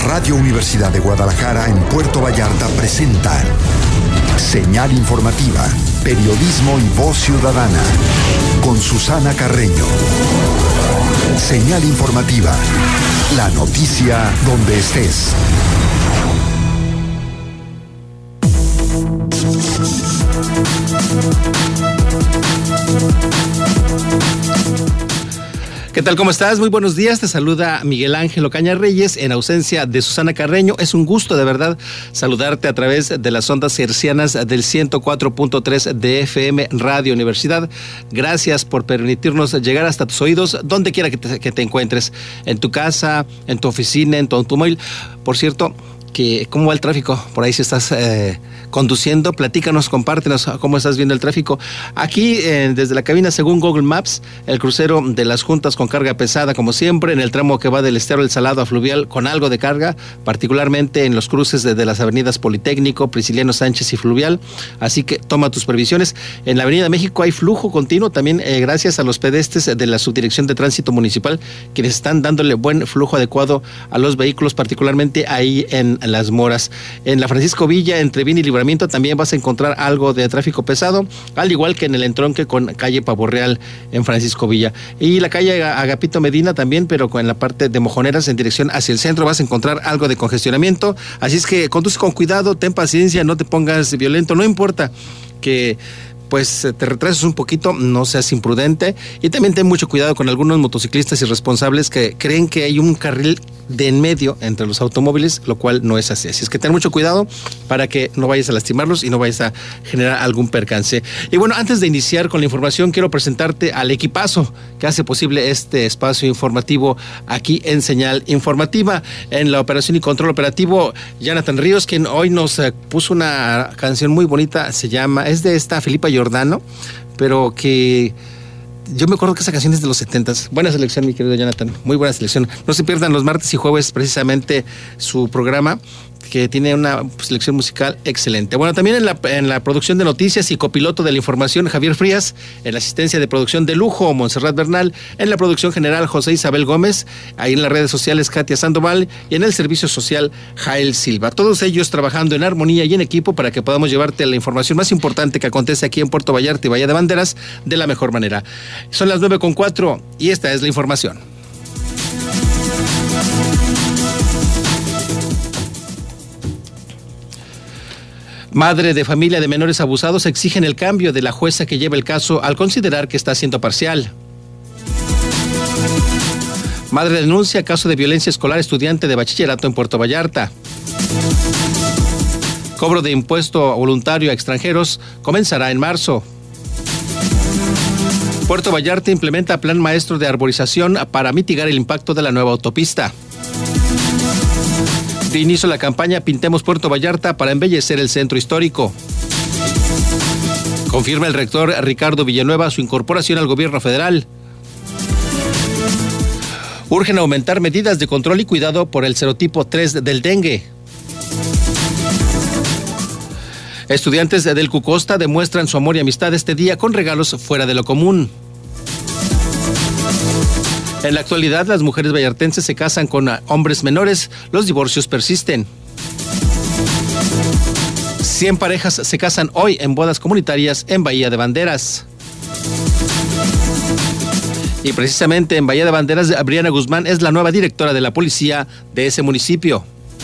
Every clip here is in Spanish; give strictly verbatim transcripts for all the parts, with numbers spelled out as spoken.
Radio Universidad de Guadalajara en Puerto Vallarta presenta Señal Informativa, periodismo y voz ciudadana, con Susana Carreño. Señal Informativa, la noticia donde estés. ¿Qué tal? ¿Cómo estás? Muy buenos días. Te saluda Miguel Ángel Ocaña Reyes en ausencia de Susana Carreño. Es un gusto, de verdad, saludarte a través de las ondas hercianas del ciento cuatro punto tres de F M Radio Universidad. Gracias por permitirnos llegar hasta tus oídos, donde quiera que te, que te encuentres, en tu casa, en tu oficina, en tu automóvil. Por cierto, que ¿cómo va el tráfico? Por ahí si estás eh, conduciendo, platícanos, compártenos cómo estás viendo el tráfico. Aquí, eh, desde la cabina, según Google Maps, el crucero de las Juntas con carga pesada, como siempre, en el tramo que va del Estero del Salado a Fluvial, con algo de carga, particularmente en los cruces de, de las avenidas Politécnico, Prisciliano Sánchez y Fluvial. Así que toma tus previsiones. En la Avenida México hay flujo continuo, también eh, gracias a los pedestres de la Subdirección de Tránsito Municipal, quienes están dándole buen flujo adecuado a los vehículos, particularmente ahí en Las Moras. En la Francisco Villa, entre Vina y Libramiento, también vas a encontrar algo de tráfico pesado, al igual que en el entronque con calle Pavo Real en Francisco Villa. Y la calle Agapito Medina también, pero en la parte de Mojoneras, en dirección hacia el centro, vas a encontrar algo de congestionamiento. Así es que conduce con cuidado, ten paciencia, no te pongas violento, no importa que pues te retrases un poquito, no seas imprudente, y también ten mucho cuidado con algunos motociclistas irresponsables que creen que hay un carril de en medio entre los automóviles, lo cual no es así. Así es que ten mucho cuidado para que no vayas a lastimarlos y no vayas a generar algún percance. Y bueno, antes de iniciar con la información, quiero presentarte al equipazo que hace posible este espacio informativo aquí en Señal Informativa. En la operación y control operativo, Jonathan Ríos, quien hoy nos eh, puso una canción muy bonita, se llama, es de esta Felipa Giordano, pero que yo me acuerdo que esa canción es de los setentas. Buena selección, mi querido Jonathan, muy buena selección. No se pierdan los martes y jueves precisamente su programa, que tiene una selección musical excelente. Bueno, también en la, en la producción de noticias y copiloto de la información, Javier Frías. En la asistencia de producción de lujo, Montserrat Bernal. En la producción general, José Isabel Gómez. Ahí en las redes sociales, Katia Sandoval. Y en el servicio social, Jael Silva. Todos ellos trabajando en armonía y en equipo para que podamos llevarte la información más importante que acontece aquí en Puerto Vallarta y Bahía de Banderas de la mejor manera. Son las nueve con cuatro y esta es la información. Madre de familia de menores abusados exigen el cambio de la jueza que lleva el caso al considerar que está siendo parcial. Madre denuncia caso de violencia escolar estudiante de bachillerato en Puerto Vallarta. Cobro de impuesto voluntario a extranjeros comenzará en marzo. Puerto Vallarta implementa plan maestro de arborización para mitigar el impacto de la nueva autopista. De inicio la campaña Pintemos Puerto Vallarta para embellecer el centro histórico. Confirma el rector Ricardo Villanueva su incorporación al gobierno federal. Urgen aumentar medidas de control y cuidado por el serotipo tres del dengue. Estudiantes del Cucosta demuestran su amor y amistad este día con regalos fuera de lo común. En la actualidad, las mujeres vallartenses se casan con hombres menores, los divorcios persisten. cien parejas se casan hoy en bodas comunitarias en Bahía de Banderas. Y precisamente en Bahía de Banderas, Briana Guzmán es la nueva directora de la policía de ese municipio.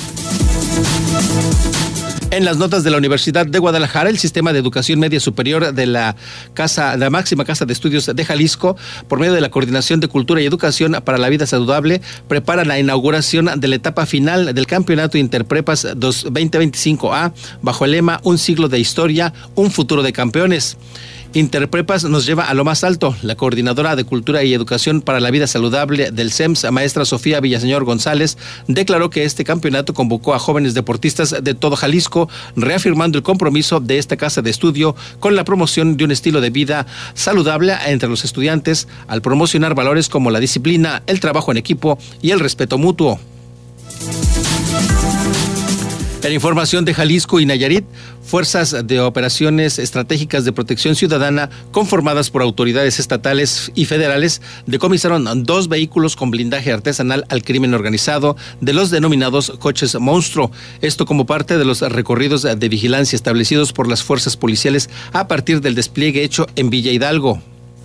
En las notas de la Universidad de Guadalajara, el Sistema de Educación Media Superior de la Casa, la máxima Casa de Estudios de Jalisco, por medio de la Coordinación de Cultura y Educación para la Vida Saludable, prepara la inauguración de la etapa final del Campeonato Interprepas veinte veinticinco A, bajo el lema Un siglo de historia, un futuro de campeones. Interprepas nos lleva a lo más alto. La coordinadora de Cultura y Educación para la Vida Saludable del C E M S, maestra Sofía Villaseñor González, declaró que este campeonato convocó a jóvenes deportistas de todo Jalisco, reafirmando el compromiso de esta casa de estudio con la promoción de un estilo de vida saludable entre los estudiantes, al promocionar valores como la disciplina, el trabajo en equipo y el respeto mutuo. En información de Jalisco y Nayarit, fuerzas de operaciones estratégicas de protección ciudadana conformadas por autoridades estatales y federales decomisaron dos vehículos con blindaje artesanal al crimen organizado de los denominados coches monstruo. Esto como parte de los recorridos de vigilancia establecidos por las fuerzas policiales a partir del despliegue hecho en Villa Hidalgo.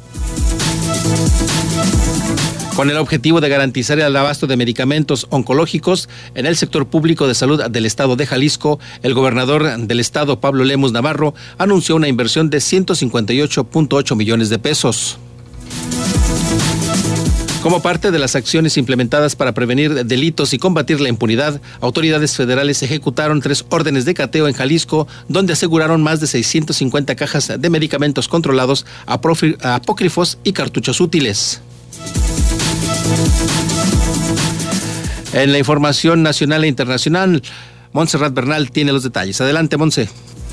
Con el objetivo de garantizar el abasto de medicamentos oncológicos en el sector público de salud del estado de Jalisco, el gobernador del estado, Pablo Lemus Navarro, anunció una inversión de ciento cincuenta y ocho punto ocho millones de pesos. Como parte de las acciones implementadas para prevenir delitos y combatir la impunidad, autoridades federales ejecutaron tres órdenes de cateo en Jalisco, donde aseguraron más de seiscientas cincuenta cajas de medicamentos controlados, apócrifos y cartuchos útiles. En la información nacional e internacional, Montserrat Bernal tiene los detalles. Adelante, Monse.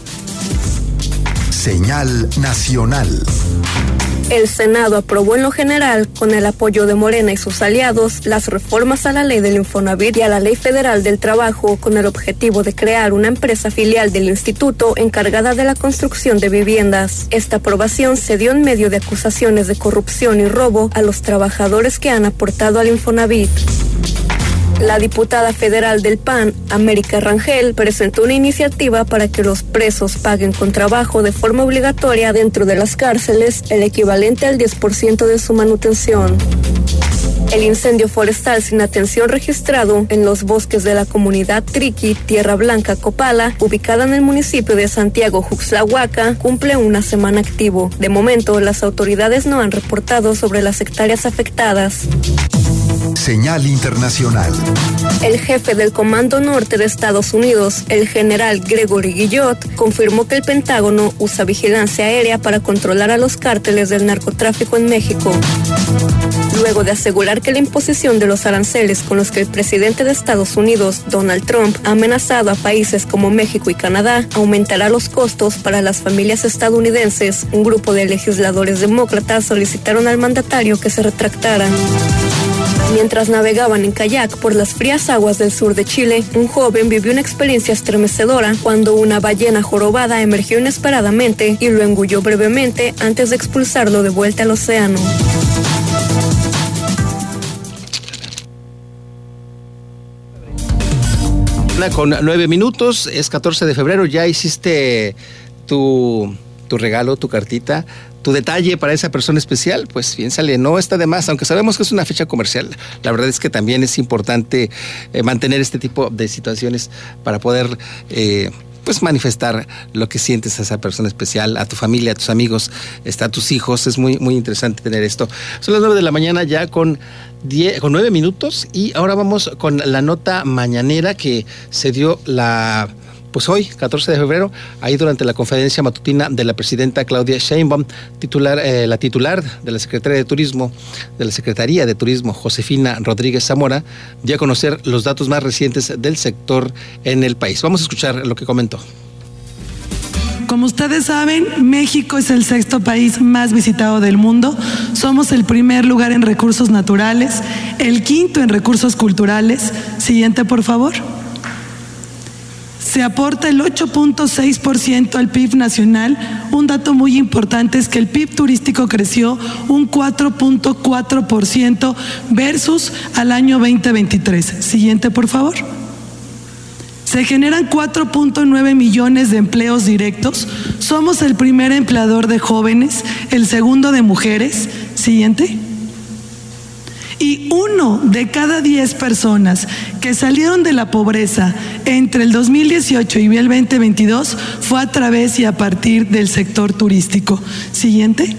Señal nacional. El Senado aprobó en lo general, con el apoyo de Morena y sus aliados, las reformas a la ley del Infonavit y a la Ley Federal del Trabajo, con el objetivo de crear una empresa filial del instituto encargada de la construcción de viviendas. Esta aprobación se dio en medio de acusaciones de corrupción y robo a los trabajadores que han aportado al Infonavit. La diputada federal del P A N, América Rangel, presentó una iniciativa para que los presos paguen con trabajo de forma obligatoria dentro de las cárceles el equivalente al diez por ciento de su manutención. El incendio forestal sin atención registrado en los bosques de la comunidad Triqui, Tierra Blanca, Copala, ubicada en el municipio de Santiago Juxtlahuaca, cumple una semana activo. De momento, las autoridades no han reportado sobre las hectáreas afectadas. Señal internacional. El jefe del Comando Norte de Estados Unidos, el general Gregory Guillot, confirmó que el Pentágono usa vigilancia aérea para controlar a los cárteles del narcotráfico en México. Luego de asegurar que la imposición de los aranceles con los que el presidente de Estados Unidos, Donald Trump, ha amenazado a países como México y Canadá, aumentará los costos para las familias estadounidenses, un grupo de legisladores demócratas solicitaron al mandatario que se retractara. Mientras navegaban en kayak por las frías aguas del sur de Chile, un joven vivió una experiencia estremecedora cuando una ballena jorobada emergió inesperadamente y lo engulló brevemente antes de expulsarlo de vuelta al océano. Con nueve minutos, es catorce de febrero, ya hiciste tu, tu regalo, tu cartita, tu detalle para esa persona especial, pues bien sale, no está de más, aunque sabemos que es una fecha comercial. La verdad es que también es importante eh, mantener este tipo de situaciones para poder eh, pues manifestar lo que sientes a esa persona especial, a tu familia, a tus amigos, está, a tus hijos. Es muy, muy interesante tener esto. Son las nueve de la mañana ya con diez, con nueve minutos, y ahora vamos con la nota mañanera que se dio la... Pues hoy, catorce de febrero, ahí durante la conferencia matutina de la presidenta Claudia Sheinbaum, titular, eh, la titular de la Secretaría de Turismo, de la Secretaría de Turismo, Josefina Rodríguez Zamora, dio a conocer los datos más recientes del sector en el país. Vamos a escuchar lo que comentó. Como ustedes saben, México es el sexto país más visitado del mundo. Somos el primer lugar en recursos naturales, el quinto en recursos culturales. Siguiente, por favor. Se aporta el ocho punto seis por ciento al P I B nacional. Un dato muy importante es que el P I B turístico creció un cuatro punto cuatro por ciento versus al año veinte veintitrés. Siguiente, por favor. Se generan cuatro punto nueve millones de empleos directos. Somos el primer empleador de jóvenes, el segundo de mujeres. Siguiente. Y uno de cada diez personas que salieron de la pobreza entre el dos mil dieciocho y el veinte veintidós fue a través y a partir del sector turístico. Siguiente.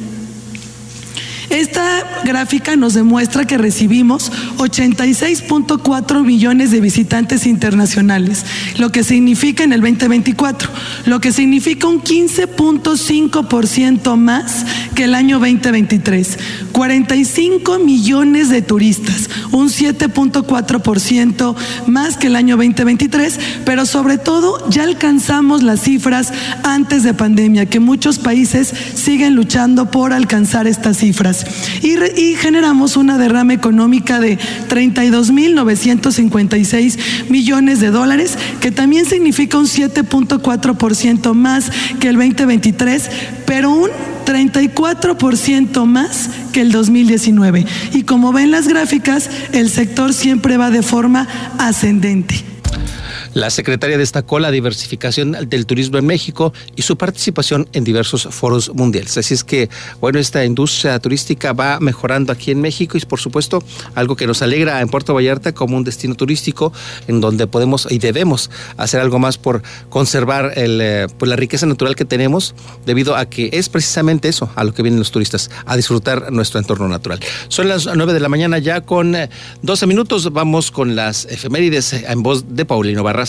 Esta gráfica nos demuestra que recibimos ochenta y seis punto cuatro millones de visitantes internacionales, lo que significa en el veinte veinticuatro, lo que significa un quince punto cinco por ciento más que el año veinte veintitrés. cuarenta y cinco millones de turistas, un siete punto cuatro por ciento más que el año veinte veintitrés, pero sobre todo ya alcanzamos las cifras antes de pandemia, que muchos países siguen luchando por alcanzar estas cifras. Y, re, y generamos una derrama económica de treinta y dos mil novecientos cincuenta y seis millones de dólares, que también significa un siete punto cuatro por ciento más que el veinte veintitrés, pero un treinta y cuatro por ciento más que el dos mil diecinueve. Y como ven las gráficas, el sector siempre va de forma ascendente. La secretaria destacó la diversificación del turismo en México y su participación en diversos foros mundiales. Así es que, bueno, esta industria turística va mejorando aquí en México y, por supuesto, algo que nos alegra en Puerto Vallarta como un destino turístico en donde podemos y debemos hacer algo más por conservar el, eh, pues la riqueza natural que tenemos, debido a que es precisamente eso a lo que vienen los turistas, a disfrutar nuestro entorno natural. Son las nueve de la mañana ya con doce minutos. Vamos con las efemérides en voz de Paulino Barraza.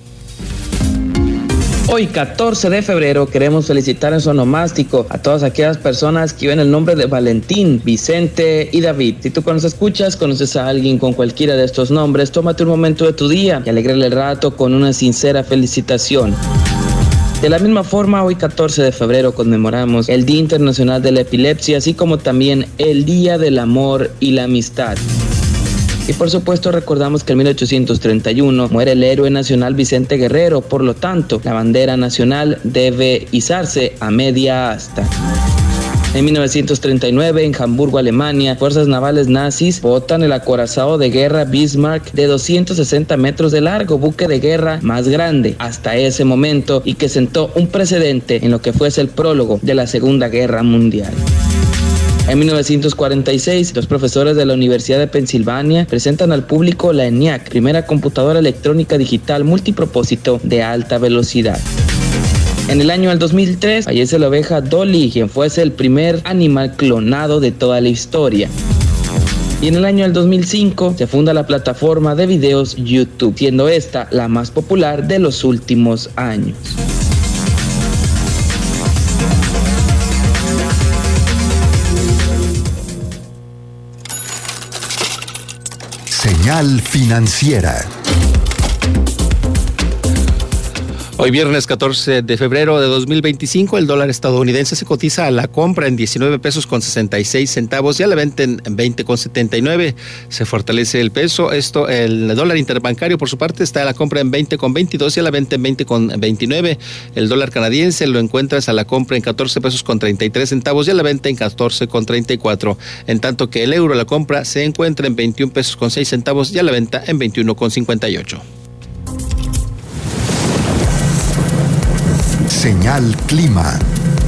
Hoy, catorce de febrero, queremos felicitar en su onomástico a todas aquellas personas que llevan el nombre de Valentín, Vicente y David. Si tú cuando nos escuchas, conoces a alguien con cualquiera de estos nombres, tómate un momento de tu día y alégrale el rato con una sincera felicitación. De la misma forma, hoy catorce de febrero conmemoramos el Día Internacional de la Epilepsia, así como también el Día del Amor y la Amistad. Y por supuesto recordamos que en mil ochocientos treinta y uno muere el héroe nacional Vicente Guerrero, por lo tanto la bandera nacional debe izarse a media asta. En mil novecientos treinta y nueve, en Hamburgo, Alemania, fuerzas navales nazis botan el acorazado de guerra Bismarck de doscientos sesenta metros de largo, buque de guerra más grande hasta ese momento y que sentó un precedente en lo que fuese el prólogo de la Segunda Guerra Mundial. En mil novecientos cuarenta y seis, los profesores de la Universidad de Pensilvania presentan al público la ENIAC, primera computadora electrónica digital multipropósito de alta velocidad. En el año del dos mil tres, fallece la oveja Dolly, quien fuese el primer animal clonado de toda la historia. Y en el año del dos mil cinco, se funda la plataforma de videos YouTube, siendo esta la más popular de los últimos años. Señal financiera. Hoy viernes catorce de febrero de dos mil veinticinco, el dólar estadounidense se cotiza a la compra en diecinueve pesos con sesenta y seis centavos y a la venta en veinte con setenta y nueve. Se fortalece el peso. Esto, el dólar interbancario por su parte está a la compra en veinte con veintidós y a la venta en veinte con veintinueve. El dólar canadiense lo encuentras a la compra en catorce pesos con treinta y tres centavos y a la venta en catorce con treinta y cuatro. En tanto que el euro a la compra se encuentra en veintiún pesos con seis centavos y a la venta en veintiuno con cincuenta y ocho. Señal Clima.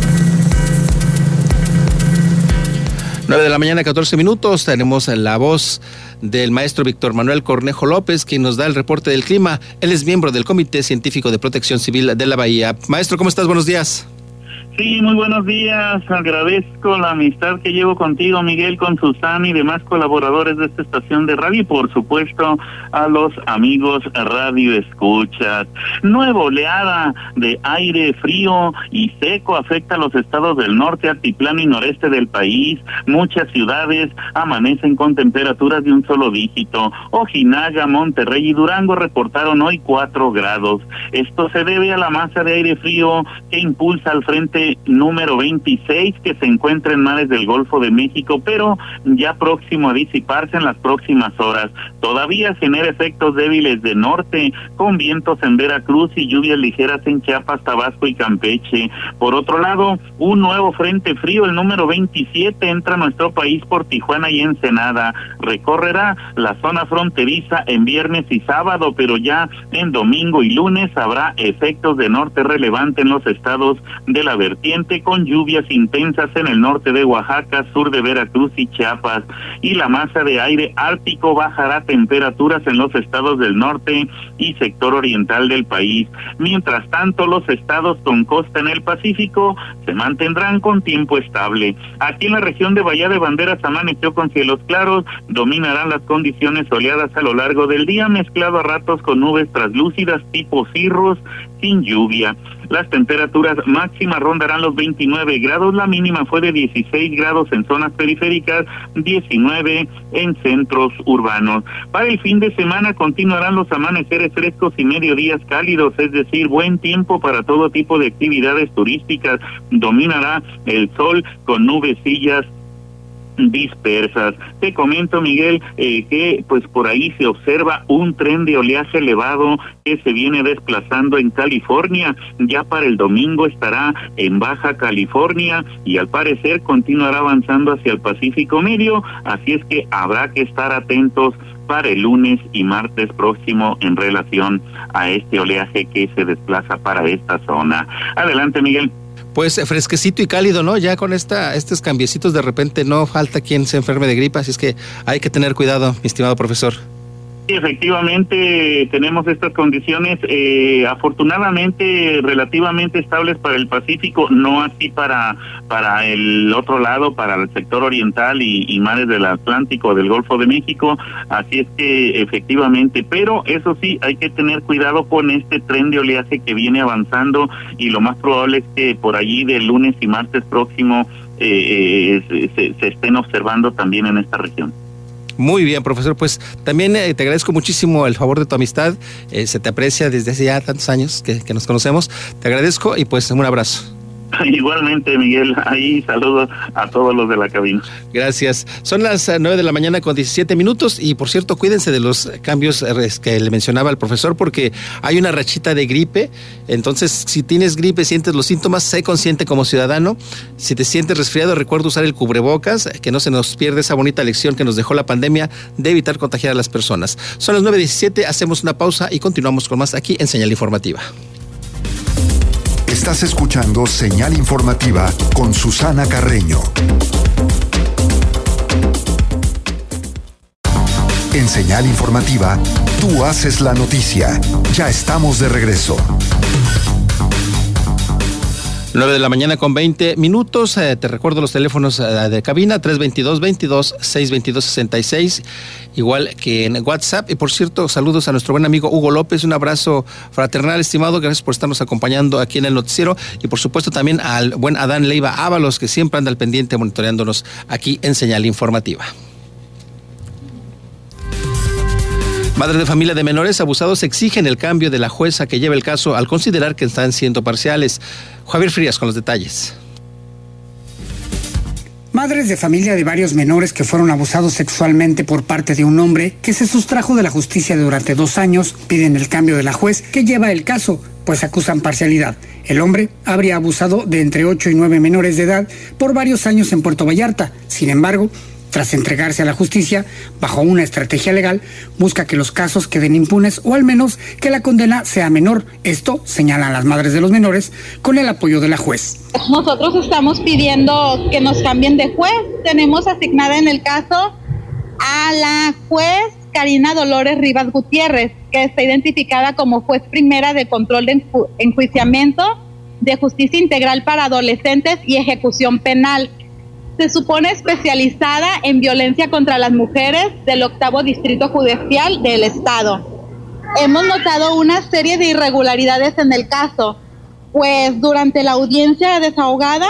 nueve de la mañana, catorce minutos. Tenemos la voz del maestro Víctor Manuel Cornejo López, quien nos da el reporte del clima. Él es miembro del Comité Científico de Protección Civil de la Bahía. Maestro, ¿cómo estás? Buenos días. Sí, muy buenos días. Agradezco la amistad que llevo contigo, Miguel, con Susana y demás colaboradores de esta estación de radio y, por supuesto, a los amigos Radio Escuchas. Nueva oleada de aire frío y seco afecta a los estados del norte, altiplano y noreste del país. Muchas ciudades amanecen con temperaturas de un solo dígito. Ojinaga, Monterrey y Durango reportaron hoy cuatro grados. Esto se debe a la masa de aire frío que impulsa al frente número veintiséis, que se encuentra en mares del Golfo de México, pero ya próximo a disiparse en las próximas horas. Todavía genera efectos débiles de norte, con vientos en Veracruz y lluvias ligeras en Chiapas, Tabasco y Campeche. Por otro lado, un nuevo frente frío, el número veintisiete, entra a nuestro país por Tijuana y Ensenada. Recorrerá la zona fronteriza en viernes y sábado, pero ya en domingo y lunes habrá efectos de norte relevante en los estados de la vertiente, con lluvias intensas en el norte de Oaxaca, sur de Veracruz y Chiapas, y la masa de aire ártico bajará temperaturas en los estados del norte y sector oriental del país. Mientras tanto, los estados con costa en el Pacífico se mantendrán con tiempo estable. Aquí en la región de Bahía de Banderas amaneció con cielos claros, dominarán las condiciones soleadas a lo largo del día, mezclado a ratos con nubes translúcidas tipo cirrus, sin lluvia. Las temperaturas máximas rondarán los veintinueve grados, la mínima fue de dieciséis grados en zonas periféricas, diecinueve en centros urbanos. Para el fin de semana continuarán los amaneceres frescos y mediodías cálidos, es decir, buen tiempo para todo tipo de actividades turísticas. Dominará el sol con nubecillas dispersas. Te comento, Miguel, eh, que pues por ahí se observa un tren de oleaje elevado que se viene desplazando en California. Ya para el domingo estará en Baja California y al parecer continuará avanzando hacia el Pacífico Medio, así es que habrá que estar atentos para el lunes y martes próximo en relación a este oleaje que se desplaza para esta zona. Adelante, Miguel. Pues fresquecito y cálido, ¿no? Ya con esta estos cambiecitos de repente no falta quien se enferme de gripa, así es que hay que tener cuidado, mi estimado profesor. Sí, efectivamente tenemos estas condiciones eh, afortunadamente relativamente estables para el Pacífico, no así para para el otro lado, para el sector oriental y, y mares del Atlántico, del Golfo de México, así es que efectivamente, pero eso sí, hay que tener cuidado con este tren de oleaje que viene avanzando y lo más probable es que por allí del lunes y martes próximo eh, se, se, se estén observando también en esta región. Muy bien, profesor, pues también eh, te agradezco muchísimo el favor de tu amistad, eh, se te aprecia desde hace ya tantos años que, que nos conocemos, te agradezco y pues un abrazo. Igualmente, Miguel, ahí saludos a todos los de la cabina. Gracias. Son las nueve de la mañana con diecisiete minutos y por cierto, cuídense de los cambios que le mencionaba el profesor porque hay una rachita de gripe, entonces si tienes gripe, sientes los síntomas, sé consciente como ciudadano, si te sientes resfriado, recuerda usar el cubrebocas, que no se nos pierda esa bonita lección que nos dejó la pandemia de evitar contagiar a las personas. Son las nueve diecisiete, hacemos una pausa y continuamos con más aquí en Señal Informativa. Estás escuchando Señal Informativa con Susana Carreño. En Señal Informativa, tú haces la noticia. Ya estamos de regreso. nueve de la mañana con veinte minutos. Eh, te recuerdo los teléfonos eh, de cabina, tres veintidós, veintidós, seiscientos veintidós, sesenta y seis, igual que en WhatsApp. Y por cierto, saludos a nuestro buen amigo Hugo López, un abrazo fraternal, estimado, gracias por estarnos acompañando aquí en el noticiero. Y por supuesto también al buen Adán Leiva Ábalos, que siempre anda al pendiente monitoreándonos aquí en Señal Informativa. Madres de familia de menores abusados exigen el cambio de la jueza que lleva el caso al considerar que están siendo parciales. Javier Frías con los detalles. Madres de familia de varios menores que fueron abusados sexualmente por parte de un hombre que se sustrajo de la justicia durante dos años piden el cambio de la juez que lleva el caso, pues acusan parcialidad. El hombre habría abusado de entre ocho y nueve menores de edad por varios años en Puerto Vallarta. Sin embargo, tras entregarse a la justicia, bajo una estrategia legal, busca que los casos queden impunes o al menos que la condena sea menor. Esto, señalan las madres de los menores, con el apoyo de la juez. Nosotros estamos pidiendo que nos cambien de juez. Tenemos asignada en el caso a la juez Karina Dolores Rivas Gutiérrez, que está identificada como juez primera de control de enju- enjuiciamiento, de justicia integral para adolescentes y ejecución penal. Se supone especializada en violencia contra las mujeres del octavo distrito judicial del estado. Hemos notado una serie de irregularidades en el caso, pues durante la audiencia desahogada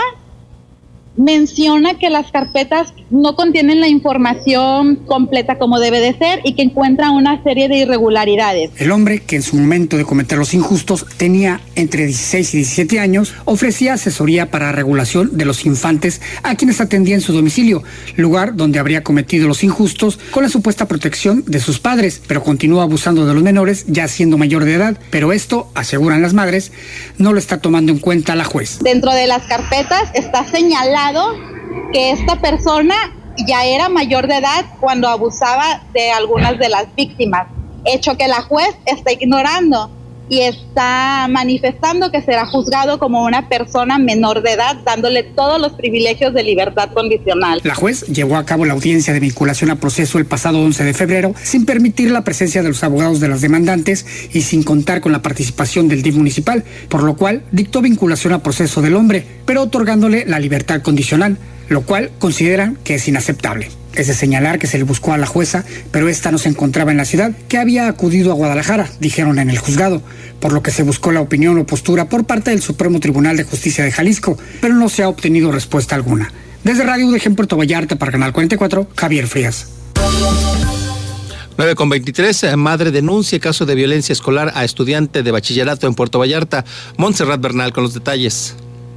menciona que las carpetas no contienen la información completa como debe de ser y que encuentra una serie de irregularidades. El hombre, que en su momento de cometer los injustos tenía entre dieciséis y diecisiete años, ofrecía asesoría para regulación de los infantes a quienes atendía en su domicilio, lugar donde habría cometido los injustos con la supuesta protección de sus padres, pero continúa abusando de los menores ya siendo mayor de edad. Pero esto, aseguran las madres, no lo está tomando en cuenta la juez. Dentro de las carpetas está señalado que esta persona ya era mayor de edad cuando abusaba de algunas de las víctimas, hecho que la juez está ignorando y está manifestando que será juzgado como una persona menor de edad, dándole todos los privilegios de libertad condicional. La juez llevó a cabo la audiencia de vinculación a proceso el pasado once de febrero, sin permitir la presencia de los abogados de las demandantes y sin contar con la participación del D I F municipal, por lo cual dictó vinculación a proceso del hombre, pero otorgándole la libertad condicional, lo cual consideran que es inaceptable. Es de señalar que se le buscó a la jueza, pero esta no se encontraba en la ciudad, que había acudido a Guadalajara, dijeron en el juzgado, por lo que se buscó la opinión o postura por parte del Supremo Tribunal de Justicia de Jalisco, pero no se ha obtenido respuesta alguna. Desde Radio U D G en Puerto Vallarta para Canal cuarenta y cuatro, Javier Frías. nueve con veintitrés, madre denuncia caso de violencia escolar a estudiante de bachillerato en Puerto Vallarta. Montserrat Bernal con los detalles.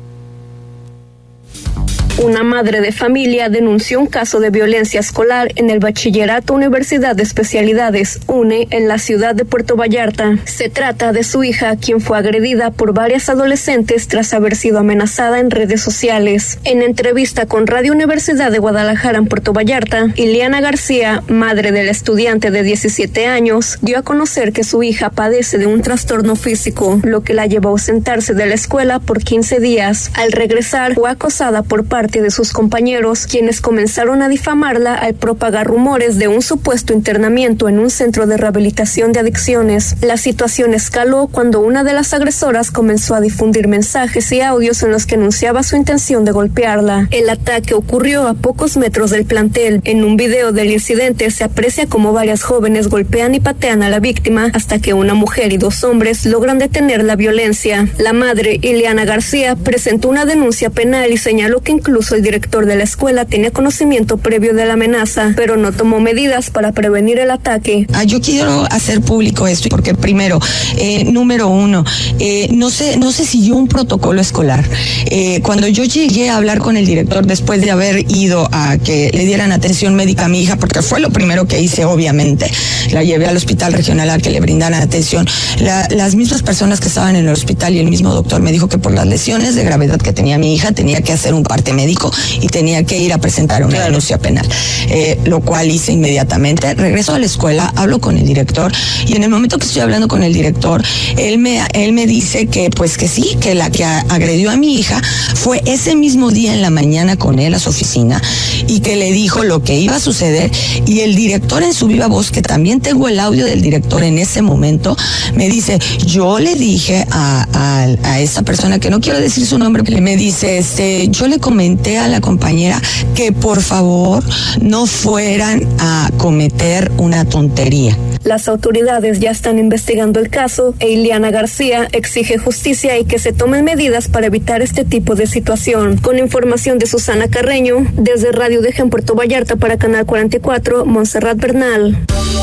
Una madre de familia denunció un caso de violencia escolar en el Bachillerato Universidad de Especialidades, U N E, en la ciudad de Puerto Vallarta. Se trata de su hija, quien fue agredida por varias adolescentes tras haber sido amenazada en redes sociales. En entrevista con Radio Universidad de Guadalajara en Puerto Vallarta, Ileana García, madre del estudiante de diecisiete años, dio a conocer que su hija padece de un trastorno físico, lo que la llevó a ausentarse de la escuela por quince días. Al regresar, fue acosada por parte de sus compañeros, quienes comenzaron a difamarla al propagar rumores de un supuesto internamiento en un centro de rehabilitación de adicciones. La situación escaló cuando una de las agresoras comenzó a difundir mensajes y audios en los que anunciaba su intención de golpearla. El ataque ocurrió a pocos metros del plantel. En un video del incidente se aprecia como varias jóvenes golpean y patean a la víctima hasta que una mujer y dos hombres logran detener la violencia. La madre, Ileana García, presentó una denuncia penal y señaló que incluso Incluso el director de la escuela tenía conocimiento previo de la amenaza, pero no tomó medidas para prevenir el ataque. Ah, yo quiero hacer público esto porque primero, eh, número uno, eh, no sé, no se siguió un protocolo escolar. Eh, cuando yo llegué a hablar con el director después de haber ido a que le dieran atención médica a mi hija, porque fue lo primero que hice, obviamente, la llevé al hospital regional a que le brindaran atención. La, las mismas personas que estaban en el hospital y el mismo doctor me dijo que por las lesiones de gravedad que tenía mi hija tenía que hacer un parte médico y tenía que ir a presentar una claro. denuncia penal, eh, lo cual hice inmediatamente. Regreso a la escuela, hablo con el director y en el momento que estoy hablando con el director, él me, él me dice que pues que sí, que la que agredió a mi hija fue ese mismo día en la mañana con él a su oficina y que le dijo lo que iba a suceder, y el director en su viva voz, que también tengo el audio del director en ese momento, me dice, yo le dije a, a, a esa persona, que no quiero decir su nombre, me dice, este, yo le comenté a la compañera que por favor no fueran a cometer una tontería. Las autoridades ya están investigando el caso e Ileana García exige justicia y que se tomen medidas para evitar este tipo de situación. Con información de Susana Carreño, desde Radio U D G en Puerto Vallarta para Canal cuarenta y cuatro, Montserrat Bernal.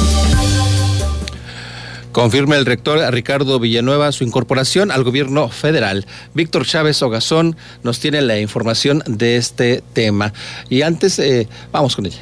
Confirma el rector Ricardo Villanueva su incorporación al gobierno federal. Víctor Chávez Ogazón nos tiene la información de este tema. Y antes, eh, vamos con ella.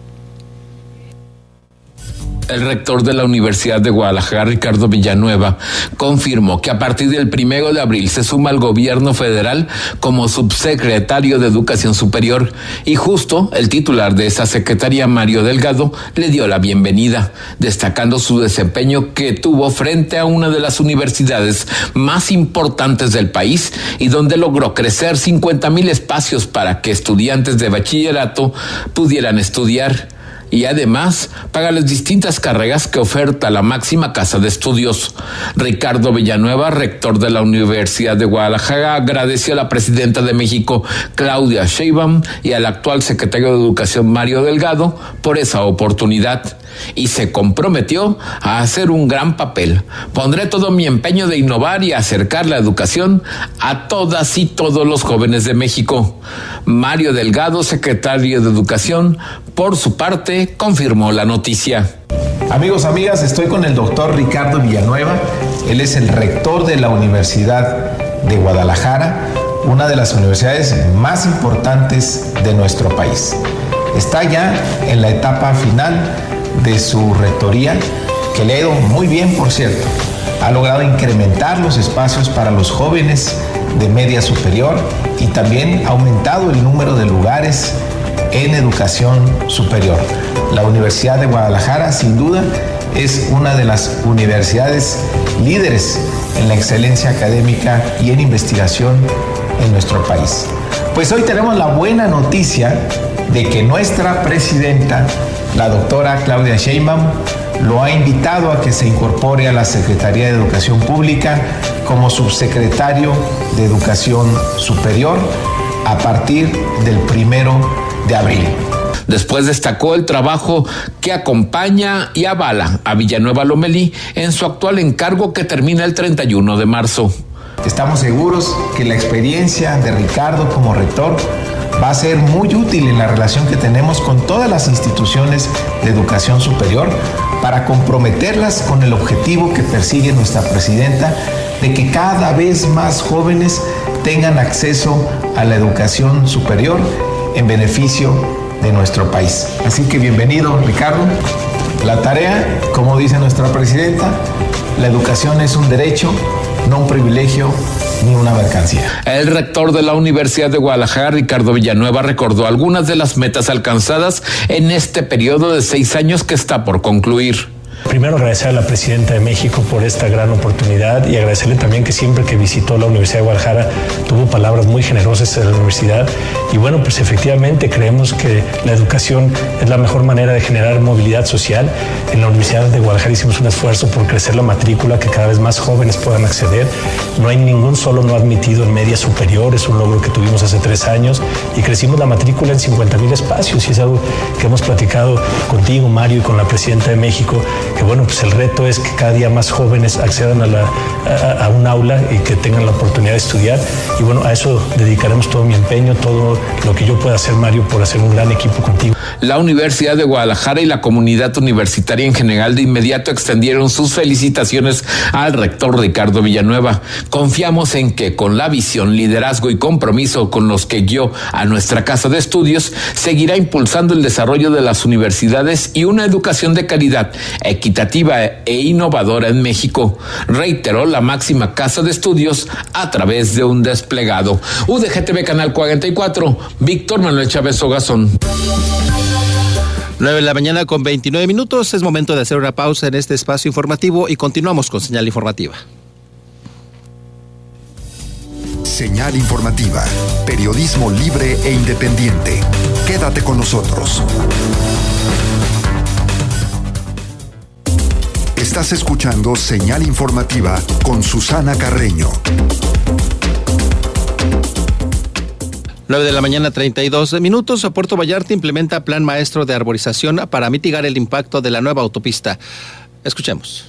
El rector de la Universidad de Guadalajara, Ricardo Villanueva, confirmó que a partir del primero de abril se suma al gobierno federal como subsecretario de Educación Superior, y justo el titular de esa secretaría, Mario Delgado, le dio la bienvenida, destacando su desempeño que tuvo frente a una de las universidades más importantes del país y donde logró crecer cincuenta mil espacios para que estudiantes de bachillerato pudieran estudiar. Y además paga las distintas carreras que oferta la máxima casa de estudios. Ricardo Villanueva, rector de la Universidad de Guadalajara, agradeció a la presidenta de México, Claudia Sheinbaum, y al actual secretario de Educación, Mario Delgado, por esa oportunidad, y se comprometió a hacer un gran papel. Pondré todo mi empeño de innovar y acercar la educación a todas y todos los jóvenes de México. Mario Delgado, secretario de Educación, por su parte, confirmó la noticia. Amigos, amigas, estoy con el doctor Ricardo Villanueva. Él es el rector de la Universidad de Guadalajara, una de las universidades más importantes de nuestro país. Está ya en la etapa final de su rectoría, que le ha ido muy bien, por cierto. Ha logrado incrementar los espacios para los jóvenes de media superior y también ha aumentado el número de lugares en educación superior. La Universidad de Guadalajara, sin duda, es una de las universidades líderes en la excelencia académica y en investigación en nuestro país. Pues hoy tenemos la buena noticia de que nuestra presidenta, la doctora Claudia Sheinbaum, lo ha invitado a que se incorpore a la Secretaría de Educación Pública como subsecretario de Educación Superior a partir del primero de abril. Después destacó el trabajo que acompaña y avala a Villanueva Lomelí en su actual encargo que termina el treinta y uno de marzo. Estamos seguros que la experiencia de Ricardo como rector va a ser muy útil en la relación que tenemos con todas las instituciones de educación superior para comprometerlas con el objetivo que persigue nuestra presidenta de que cada vez más jóvenes tengan acceso a la educación superior en beneficio de nuestro país. Así que bienvenido, Ricardo. La tarea, como dice nuestra presidenta, la educación es un derecho, no un privilegio ni una mercancía. El rector de la Universidad de Guadalajara, Ricardo Villanueva, recordó algunas de las metas alcanzadas en este periodo de seis años que está por concluir. Primero agradecer a la Presidenta de México por esta gran oportunidad y agradecerle también que siempre que visitó la Universidad de Guadalajara tuvo palabras muy generosas de la universidad y bueno, pues efectivamente creemos que la educación es la mejor manera de generar movilidad social. En la Universidad de Guadalajara hicimos un esfuerzo por crecer la matrícula, que cada vez más jóvenes puedan acceder. No hay ningún solo no admitido en media superior, es un logro que tuvimos hace tres años y crecimos la matrícula en cincuenta mil espacios y es algo que hemos platicado contigo, Mario, y con la Presidenta de México, que bueno, pues el reto es que cada día más jóvenes accedan a, la, a, a un aula y que tengan la oportunidad de estudiar y bueno, a eso dedicaremos todo mi empeño, todo lo que yo pueda hacer, Mario, por hacer un gran equipo contigo. La Universidad de Guadalajara y la comunidad universitaria en general de inmediato extendieron sus felicitaciones al rector Ricardo Villanueva. Confiamos en que con la visión, liderazgo y compromiso con los que guió a nuestra casa de estudios, seguirá impulsando el desarrollo de las universidades y una educación de calidad, equitativa e innovadora en México, reiteró la máxima casa de estudios a través de un desplegado. U D G T V Canal cuarenta y cuatro, Víctor Manuel Chávez Ogazón. nueve de la mañana con veintinueve minutos, es momento de hacer una pausa en este espacio informativo y continuamos con Señal Informativa. Señal Informativa, periodismo libre e independiente. Quédate con nosotros. Estás escuchando Señal Informativa con Susana Carreño. nueve de la mañana, treinta y dos minutos. Puerto Vallarta implementa plan maestro de arborización para mitigar el impacto de la nueva autopista. Escuchemos.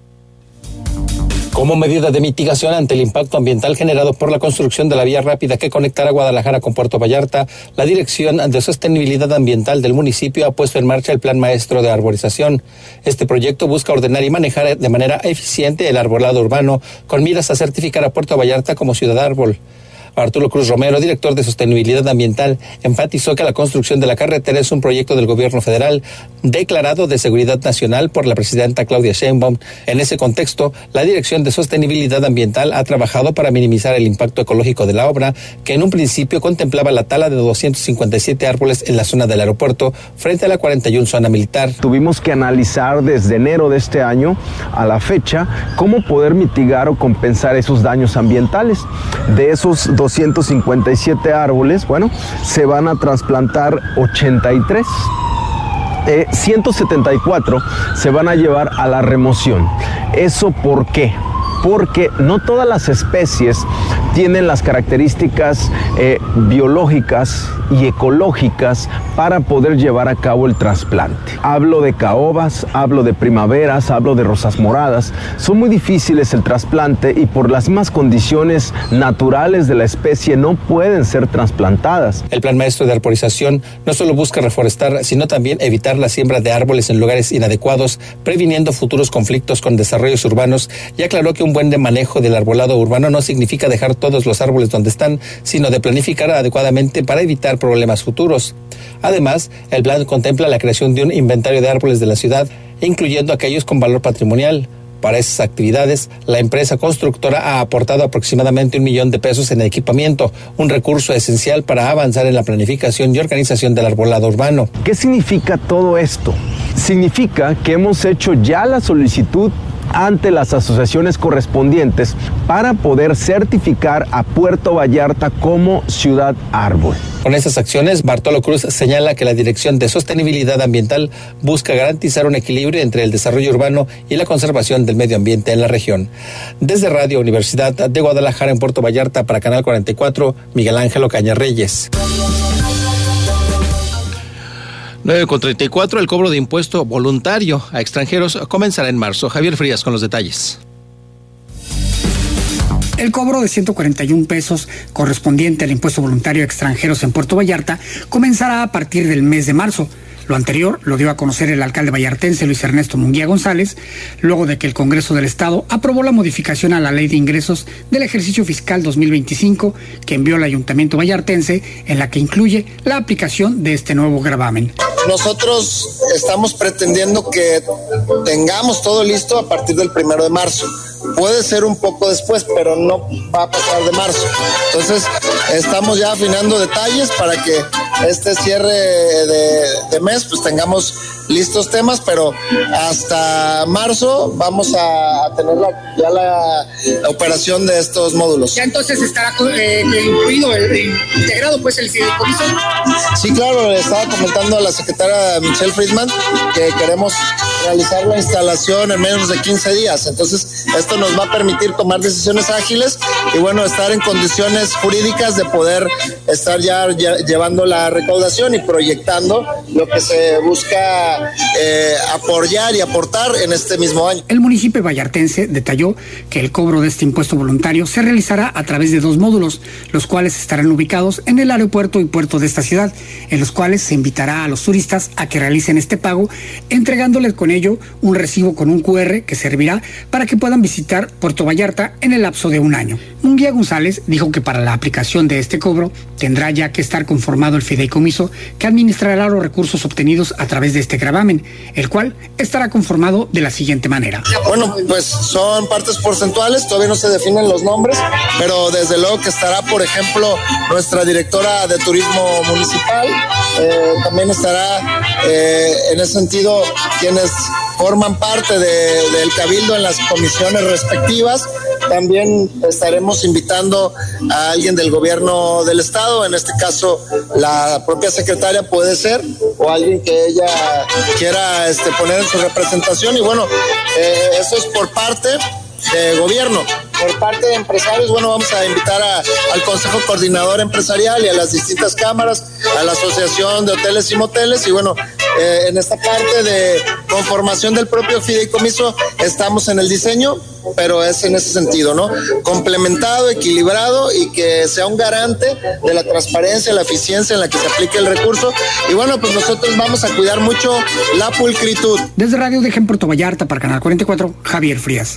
Como medida de mitigación ante el impacto ambiental generado por la construcción de la vía rápida que conectará Guadalajara con Puerto Vallarta, la Dirección de Sostenibilidad Ambiental del municipio ha puesto en marcha el Plan Maestro de Arborización. Este proyecto busca ordenar y manejar de manera eficiente el arbolado urbano con miras a certificar a Puerto Vallarta como ciudad árbol. Arturo Cruz Romero, director de Sostenibilidad Ambiental, enfatizó que la construcción de la carretera es un proyecto del gobierno federal declarado de seguridad nacional por la presidenta Claudia Sheinbaum. En ese contexto, la Dirección de Sostenibilidad Ambiental ha trabajado para minimizar el impacto ecológico de la obra, que en un principio contemplaba la tala de doscientos cincuenta y siete árboles en la zona del aeropuerto frente a la cuarenta y uno zona militar. Tuvimos que analizar desde enero de este año a la fecha cómo poder mitigar o compensar esos daños ambientales. De esos doscientos cincuenta y siete árboles, bueno, se van a trasplantar ochenta y tres. Eh, ciento setenta y cuatro se van a llevar a la remoción. ¿Eso por qué? Porque no todas las especies tienen las características eh, biológicas y ecológicas para poder llevar a cabo el trasplante. Hablo de caobas, hablo de primaveras, hablo de rosas moradas. Son muy difíciles el trasplante y por las mismas condiciones naturales de la especie no pueden ser trasplantadas. El Plan Maestro de Arborización no solo busca reforestar, sino también evitar la siembra de árboles en lugares inadecuados, previniendo futuros conflictos con desarrollos urbanos, y aclaró que un buen manejo del arbolado urbano no significa dejar todos los árboles donde están, sino de planificar adecuadamente para evitar problemas futuros. Además, el plan contempla la creación de un inventario de árboles de la ciudad, incluyendo aquellos con valor patrimonial. Para esas actividades, la empresa constructora ha aportado aproximadamente un millón de pesos en equipamiento, un recurso esencial para avanzar en la planificación y organización del arbolado urbano. ¿Qué significa todo esto? Significa que hemos hecho ya la solicitud ante las asociaciones correspondientes para poder certificar a Puerto Vallarta como ciudad árbol. Con estas acciones, Bartolo Cruz señala que la Dirección de Sostenibilidad Ambiental busca garantizar un equilibrio entre el desarrollo urbano y la conservación del medio ambiente en la región. Desde Radio Universidad de Guadalajara en Puerto Vallarta para Canal cuarenta y cuatro, Miguel Ángel Ocaña Reyes. nueve con treinta y cuatro, el cobro de impuesto voluntario a extranjeros comenzará en marzo. Javier Frías con los detalles. El cobro de ciento cuarenta y un pesos correspondiente al impuesto voluntario a extranjeros en Puerto Vallarta comenzará a partir del mes de marzo. Lo anterior lo dio a conocer el alcalde vallartense Luis Ernesto Munguía González, luego de que el Congreso del Estado aprobó la modificación a la Ley de Ingresos del Ejercicio Fiscal dos mil veinticinco que envió al Ayuntamiento vallartense, en la que incluye la aplicación de este nuevo gravamen. Nosotros estamos pretendiendo que tengamos todo listo a partir del primero de marzo. Puede ser un poco después, pero no va a pasar de marzo. Entonces, estamos ya afinando detalles para que este cierre de, de mes, pues tengamos listos temas, pero hasta marzo vamos a, a tener la, ya la, la operación de estos módulos. Ya entonces estará eh, incluido, el, el, integrado pues el fideicomiso. Sí, claro, le estaba comentando a la secretaria Michelle Friedman que queremos realizar la instalación en menos de quince días, entonces esto nos va a permitir tomar decisiones ágiles y bueno, estar en condiciones jurídicas de poder estar ya, ya llevando la recaudación y proyectando lo que se busca Eh, apoyar y aportar en este mismo año. El municipio vallartense detalló que el cobro de este impuesto voluntario se realizará a través de dos módulos, los cuales estarán ubicados en el aeropuerto y puerto de esta ciudad, en los cuales se invitará a los turistas a que realicen este pago, entregándoles con ello un recibo con un cu erre que servirá para que puedan visitar Puerto Vallarta en el lapso de un año. Munguía González dijo que para la aplicación de este cobro tendrá ya que estar conformado el fideicomiso que administrará los recursos obtenidos a través de este gravamen, el cual estará conformado de la siguiente manera. Bueno, pues son partes porcentuales, todavía no se definen los nombres, pero desde luego que estará, por ejemplo, nuestra directora de turismo municipal, eh, también estará eh, en ese sentido quienes forman parte de, del cabildo en las comisiones respectivas. También estaremos invitando a alguien del gobierno del estado, en este caso la propia secretaria puede ser, o alguien que ella quiera este, poner en su representación. Y bueno, eh, eso es por parte de gobierno. Por parte de empresarios, bueno, vamos a invitar a, al Consejo Coordinador Empresarial y a las distintas cámaras, a la Asociación de Hoteles y Moteles, y bueno, eh, en esta parte de conformación del propio fideicomiso estamos en el diseño, pero es en ese sentido, ¿no? Complementado, equilibrado y que sea un garante de la transparencia, la eficiencia en la que se aplique el recurso. Y bueno, pues nosotros vamos a cuidar mucho la pulcritud. Desde Radio de en Puerto Vallarta para Canal cuarenta y cuatro, Javier Frías.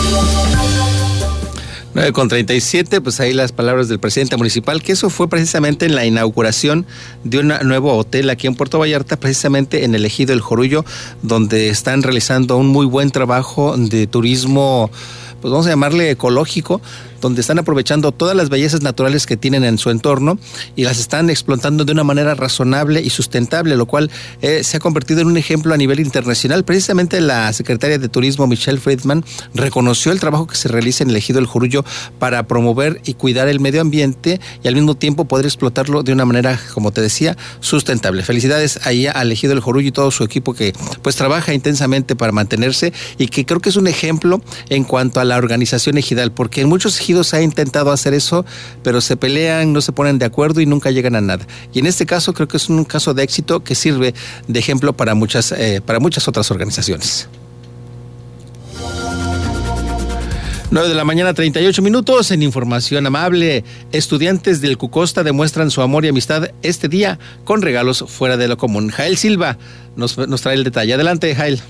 nueve con treinta y siete, pues ahí las palabras del presidente municipal, que eso fue precisamente en la inauguración de un nuevo hotel aquí en Puerto Vallarta, precisamente en el Ejido El Jorullo, donde están realizando un muy buen trabajo de turismo, pues vamos a llamarle ecológico, donde están aprovechando todas las bellezas naturales que tienen en su entorno y las están explotando de una manera razonable y sustentable, lo cual eh, se ha convertido en un ejemplo a nivel internacional. Precisamente la secretaria de Turismo, Michelle Friedman, reconoció el trabajo que se realiza en el Ejido El Jorullo para promover y cuidar el medio ambiente y al mismo tiempo poder explotarlo de una manera, como te decía, sustentable. Felicidades ahí al Ejido El Jorullo y todo su equipo que pues trabaja intensamente para mantenerse y que creo que es un ejemplo en cuanto a la organización ejidal, porque en muchos ejidos ha intentado hacer eso, pero se pelean, no se ponen de acuerdo y nunca llegan a nada. Y en este caso creo que es un caso de éxito que sirve de ejemplo para muchas, eh, para muchas otras organizaciones. nueve de la mañana, treinta y ocho minutos. En información amable, estudiantes del Cucosta demuestran su amor y amistad este día con regalos fuera de lo común. Jael Silva nos, nos trae el detalle. Adelante, Jael.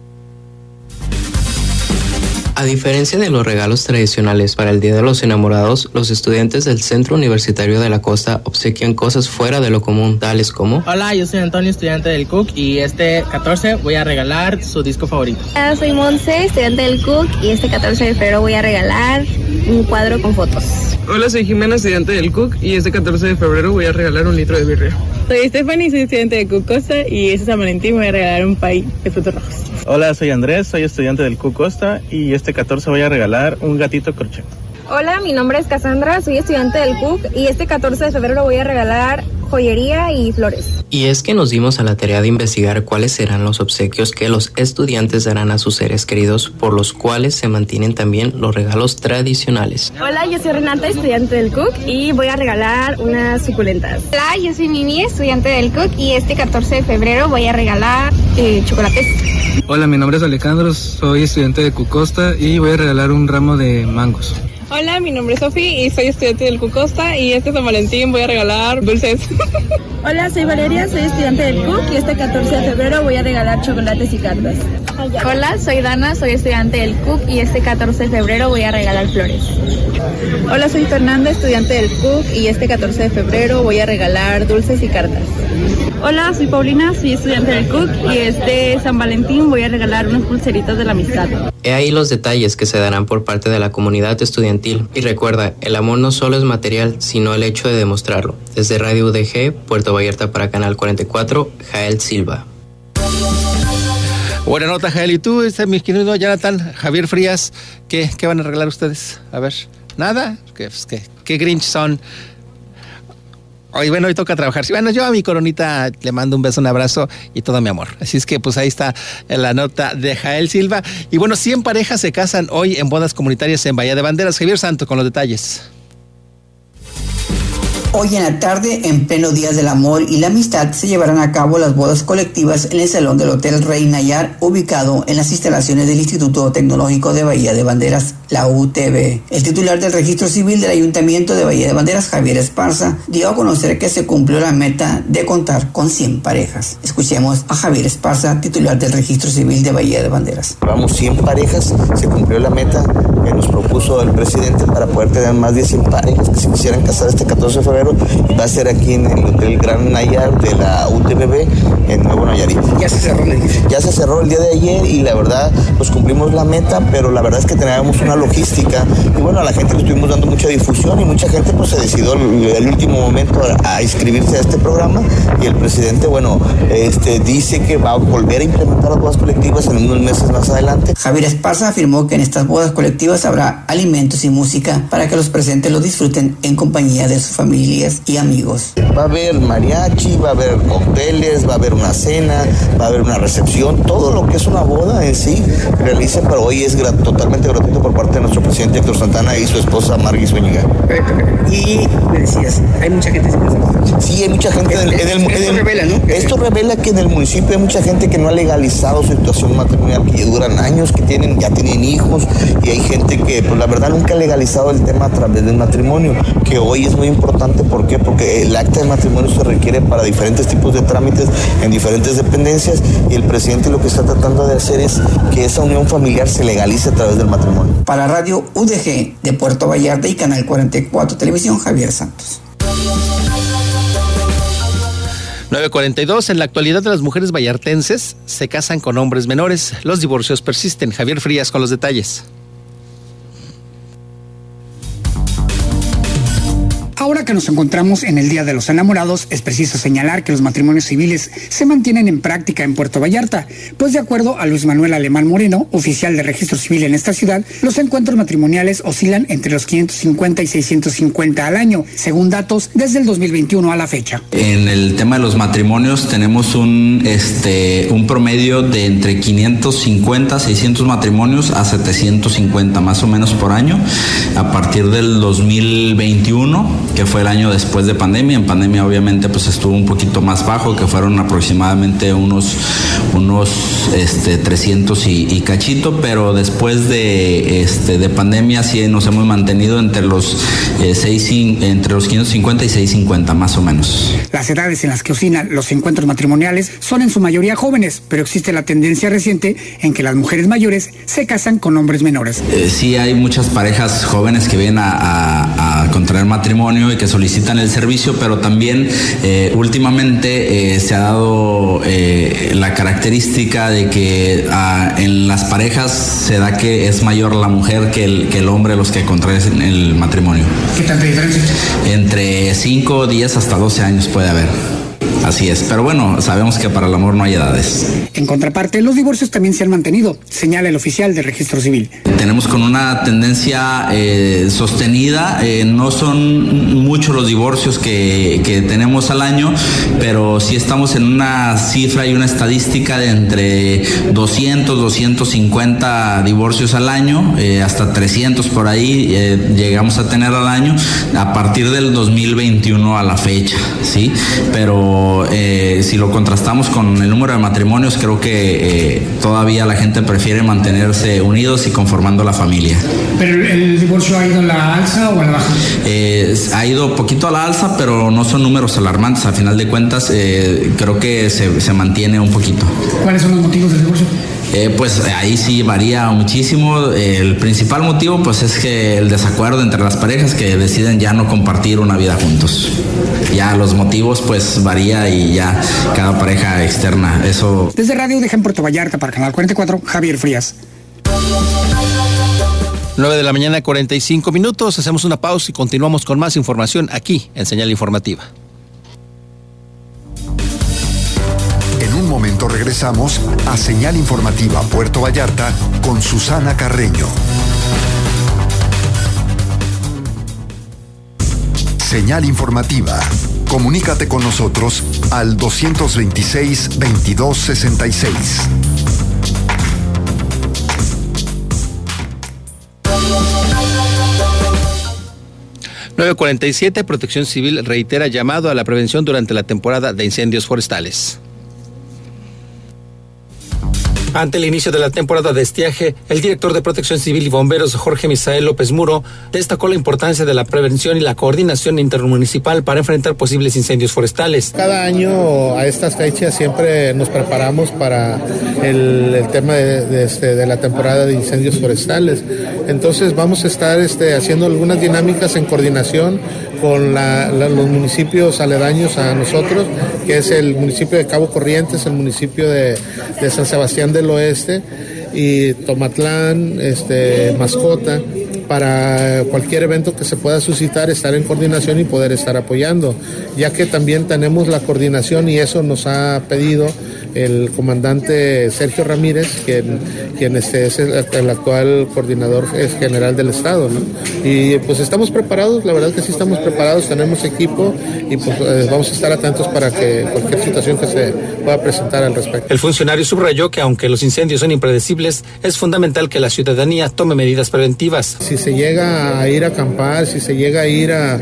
A diferencia de los regalos tradicionales para el Día de los Enamorados, los estudiantes del Centro Universitario de la Costa obsequian cosas fuera de lo común, tales como... Hola, yo soy Antonio, estudiante del C U C, y este catorce voy a regalar su disco favorito. Hola, soy Monse, estudiante del C U C, y este catorce de febrero voy a regalar un cuadro con fotos. Hola, soy Jimena, estudiante del C U C, y este catorce de febrero voy a regalar un litro de birria. Soy Stephanie, soy estudiante de Cucosta, y este San Valentín voy a regalar un pay de frutos rojos. Hola, soy Andrés, soy estudiante del Cucosta, y este catorce voy a regalar un gatito crochet. Hola, mi nombre es Cassandra, soy estudiante del C U C y este catorce de febrero voy a regalar joyería y flores. Y es que nos dimos a la tarea de investigar cuáles serán los obsequios que los estudiantes darán a sus seres queridos, por los cuales se mantienen también los regalos tradicionales. Hola, yo soy Renata, estudiante del C U C y voy a regalar unas suculentas. Hola, yo soy Mimi, estudiante del C U C y este catorce de febrero voy a regalar eh, chocolates. Hola, mi nombre es Alejandro, soy estudiante de Cucosta y voy a regalar un ramo de mangos. Hola, mi nombre es Sofi y soy estudiante del Cucosta y este San Valentín voy a regalar dulces. Hola, soy Valeria, soy estudiante del C U C y este catorce de febrero voy a regalar chocolates y cartas. Hola, soy Dana, soy estudiante del C U C y este catorce de febrero voy a regalar flores. Hola, soy Fernanda, estudiante del C U C y este catorce de febrero voy a regalar dulces y cartas. Hola, soy Paulina, soy estudiante del C U C y este San Valentín voy a regalar unos pulseritos de la amistad. He ahí los detalles que se darán por parte de la comunidad estudiantil. Y recuerda, el amor no solo es material, sino el hecho de demostrarlo. Desde Radio U D G, Puerto Vallarta para Canal cuarenta y cuatro, Jael Silva. Buena nota, Jael. ¿Y tú, este, mi querido Jonathan, Javier Frías, qué, qué van a regalar ustedes? A ver, ¿nada? ¿Qué, pues, qué, qué Grinch son? Hoy, bueno, hoy toca trabajar. Sí, bueno, yo a mi coronita le mando un beso, un abrazo y todo mi amor. Así es que, pues ahí está la nota de Jael Silva. Y bueno, cien parejas se casan hoy en bodas comunitarias en Bahía de Banderas. Javier Santo con los detalles. Hoy en la tarde, en pleno Día del Amor y la Amistad, se llevarán a cabo las bodas colectivas en el salón del Hotel Rey Nayar, ubicado en las instalaciones del Instituto Tecnológico de Bahía de Banderas, la U T B. El titular del Registro Civil del Ayuntamiento de Bahía de Banderas, Javier Esparza, dio a conocer que se cumplió la meta de contar con cien parejas. Escuchemos a Javier Esparza, titular del Registro Civil de Bahía de Banderas. Vamos cien parejas, se cumplió la meta que nos propuso el presidente para poder tener más de cien parejas que se quisieran casar este catorce de febrero. Va a ser aquí en el Hotel Gran Nayar de la U T B B en Nuevo Nayarit. Ya se cerró el edificio. Ya se cerró el día de ayer y la verdad pues cumplimos la meta, pero la verdad es que teníamos una logística y bueno, a la gente le estuvimos dando mucha difusión y mucha gente pues se decidió el, el último momento a, a inscribirse a este programa y el presidente bueno este dice que va a volver a implementar las bodas colectivas en unos meses más adelante. Javier Esparza afirmó que en estas bodas colectivas habrá alimentos y música para que los presentes lo disfruten en compañía de sus familias y amigos. Va a haber mariachi, va a haber cócteles, va a haber una cena, va a haber una recepción, todo lo que es una boda en sí realiza, pero hoy es grat- totalmente gratuito por parte de nuestro presidente Héctor Santana y su esposa Margui Zúñiga. Y me decías, hay mucha gente sin casarse. Sí, hay mucha gente en el, en el, esto en el, revela, ¿no? Esto revela que en el municipio hay mucha gente que no ha legalizado su situación matrimonial, que duran años, que tienen, ya tienen hijos, y hay gente que pues la verdad nunca ha legalizado el tema a través del matrimonio, que hoy es muy importante. ¿Por qué? Porque el acta de matrimonio se requiere para diferentes tipos de trámites en diferentes dependencias y el presidente lo que está tratando de hacer es que esa unión familiar se legalice a través del matrimonio. Para Radio U D G de Puerto Vallarta y Canal cuarenta y cuatro Televisión, Javier Santos. nueve cuarenta y dos. En la actualidad las mujeres vallartenses se casan con hombres menores. Los divorcios persisten. Javier Frías con los detalles. Ahora que nos encontramos en el Día de los Enamorados, es preciso señalar que los matrimonios civiles se mantienen en práctica en Puerto Vallarta, pues de acuerdo a Luis Manuel Alemán Moreno, oficial de registro civil en esta ciudad, los encuentros matrimoniales oscilan entre los quinientos cincuenta y seiscientos cincuenta al año, según datos desde el dos mil veintiuno a la fecha. En el tema de los matrimonios tenemos un, este, un promedio de entre quinientos cincuenta, seiscientos matrimonios a setecientos cincuenta más o menos por año, a partir del dos mil veintiuno, que fue el año después de pandemia. En pandemia obviamente pues estuvo un poquito más bajo, que fueron aproximadamente unos, unos este, trescientos y, y cachito, pero después de, este, de pandemia sí nos hemos mantenido entre los, eh, seis, entre los quinientos cincuenta y seiscientos cincuenta más o menos. Las edades en las que oscilan los encuentros matrimoniales son en su mayoría jóvenes, pero existe la tendencia reciente en que las mujeres mayores se casan con hombres menores. Eh, sí hay muchas parejas jóvenes que vienen a, a, a contraer matrimonio y que solicitan el servicio, pero también eh, últimamente eh, se ha dado eh, la característica de que ah, en las parejas se da que es mayor la mujer que el, que el hombre los que contraen el matrimonio. ¿Qué tanta diferencia? Entre cinco, diez hasta doce años puede haber. así es. Pero bueno, sabemos que para el amor no hay edades. En contraparte, los divorcios también se han mantenido, señala el oficial de Registro Civil. Tenemos con una tendencia eh, sostenida, eh, no son muchos los divorcios que, que tenemos al año, pero sí estamos en una cifra y una estadística de entre doscientos, doscientos cincuenta divorcios al año, eh, hasta trescientos por ahí eh, llegamos a tener al año a partir del dos mil veintiuno a la fecha, ¿sí? Pero eh, si lo contrastamos con el número de matrimonios, creo que eh, todavía la gente prefiere mantenerse unidos y conformando la familia. ¿Pero el divorcio ha ido a la alza o a la baja? Eh, ha ido poquito a la alza, pero no son números alarmantes. A final de cuentas, eh, creo que se, se mantiene un poquito. ¿Cuáles son los motivos del divorcio? Eh, pues ahí sí varía muchísimo. El principal motivo pues es que el desacuerdo entre las parejas que deciden ya no compartir una vida juntos. Ya los motivos pues varía y ya cada pareja externa. Eso. Desde Radio U D G en Puerto Vallarta para Canal cuarenta y cuatro, Javier Frías. nueve de la mañana, cuarenta y cinco minutos. Hacemos una pausa y continuamos con más información aquí en Señal Informativa. En un momento regresamos a Señal Informativa Puerto Vallarta con Susana Carreño. Señal Informativa. Comunícate con nosotros al dos veintiséis, veintidós sesenta y seis. nueve cuarenta y siete, Protección Civil reitera llamado a la prevención durante la temporada de incendios forestales. Ante el inicio de la temporada de estiaje, el director de Protección Civil y Bomberos, Jorge Misael López Muro, destacó la importancia de la prevención y la coordinación intermunicipal para enfrentar posibles incendios forestales. Cada año a estas fechas siempre nos preparamos para el, el tema de, de, este, de la temporada de incendios forestales. Entonces vamos a estar este, haciendo algunas dinámicas en coordinación con la, la, los municipios aledaños a nosotros, que es el municipio de Cabo Corrientes, el municipio de, de San Sebastián del Oeste y Tomatlán, este, Mascota, para cualquier evento que se pueda suscitar, estar en coordinación y poder estar apoyando, ya que también tenemos la coordinación y eso nos ha pedido el comandante Sergio Ramírez, quien, quien este, es el, el actual coordinador general del estado, ¿no? Y pues estamos preparados, la verdad que sí estamos preparados, tenemos equipo y pues eh, vamos a estar atentos para que cualquier situación que se pueda presentar al respecto. El funcionario subrayó que aunque los incendios son impredecibles, es fundamental que la ciudadanía tome medidas preventivas. Si se llega a ir a acampar, si se llega a ir a,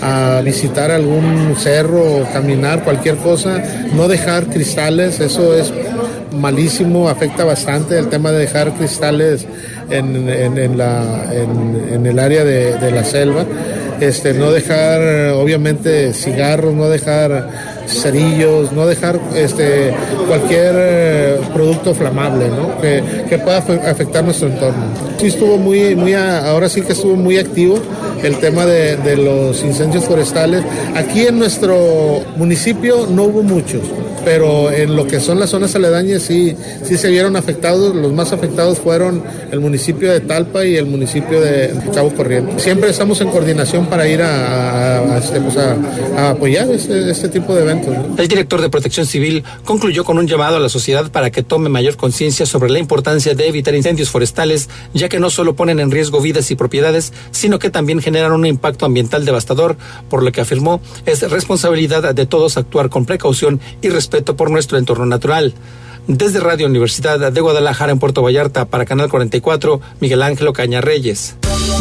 a visitar algún cerro, caminar, cualquier cosa, no dejar cristales, eso es malísimo, afecta bastante el tema de dejar cristales en, en, en, la, en, en el área de, de la selva, este, no dejar obviamente cigarros, no dejar cerillos, no dejar este, cualquier producto flamable, ¿no? que, que pueda afectar nuestro entorno. Sí estuvo muy, muy, ahora sí que estuvo muy activo el tema de, de los incendios forestales. Aquí en nuestro municipio no hubo muchos, pero en lo que son las zonas aledañas sí, sí se vieron afectados. Los más afectados fueron el municipio de Talpa y el municipio de Cabo Corrientes. Siempre estamos en coordinación para ir a, a, a, este, pues a, a apoyar este, este tipo de eventos, ¿no? El director de Protección Civil concluyó con un llamado a la sociedad para que tome mayor conciencia sobre la importancia de evitar incendios forestales, ya que no solo ponen en riesgo vidas y propiedades, sino que también generan un impacto ambiental devastador, por lo que afirmó es responsabilidad de todos actuar con precaución y respeto por nuestro entorno natural. Desde Radio Universidad de Guadalajara en Puerto Vallarta para Canal cuarenta y cuatro, Miguel Ángel Ocaña Reyes.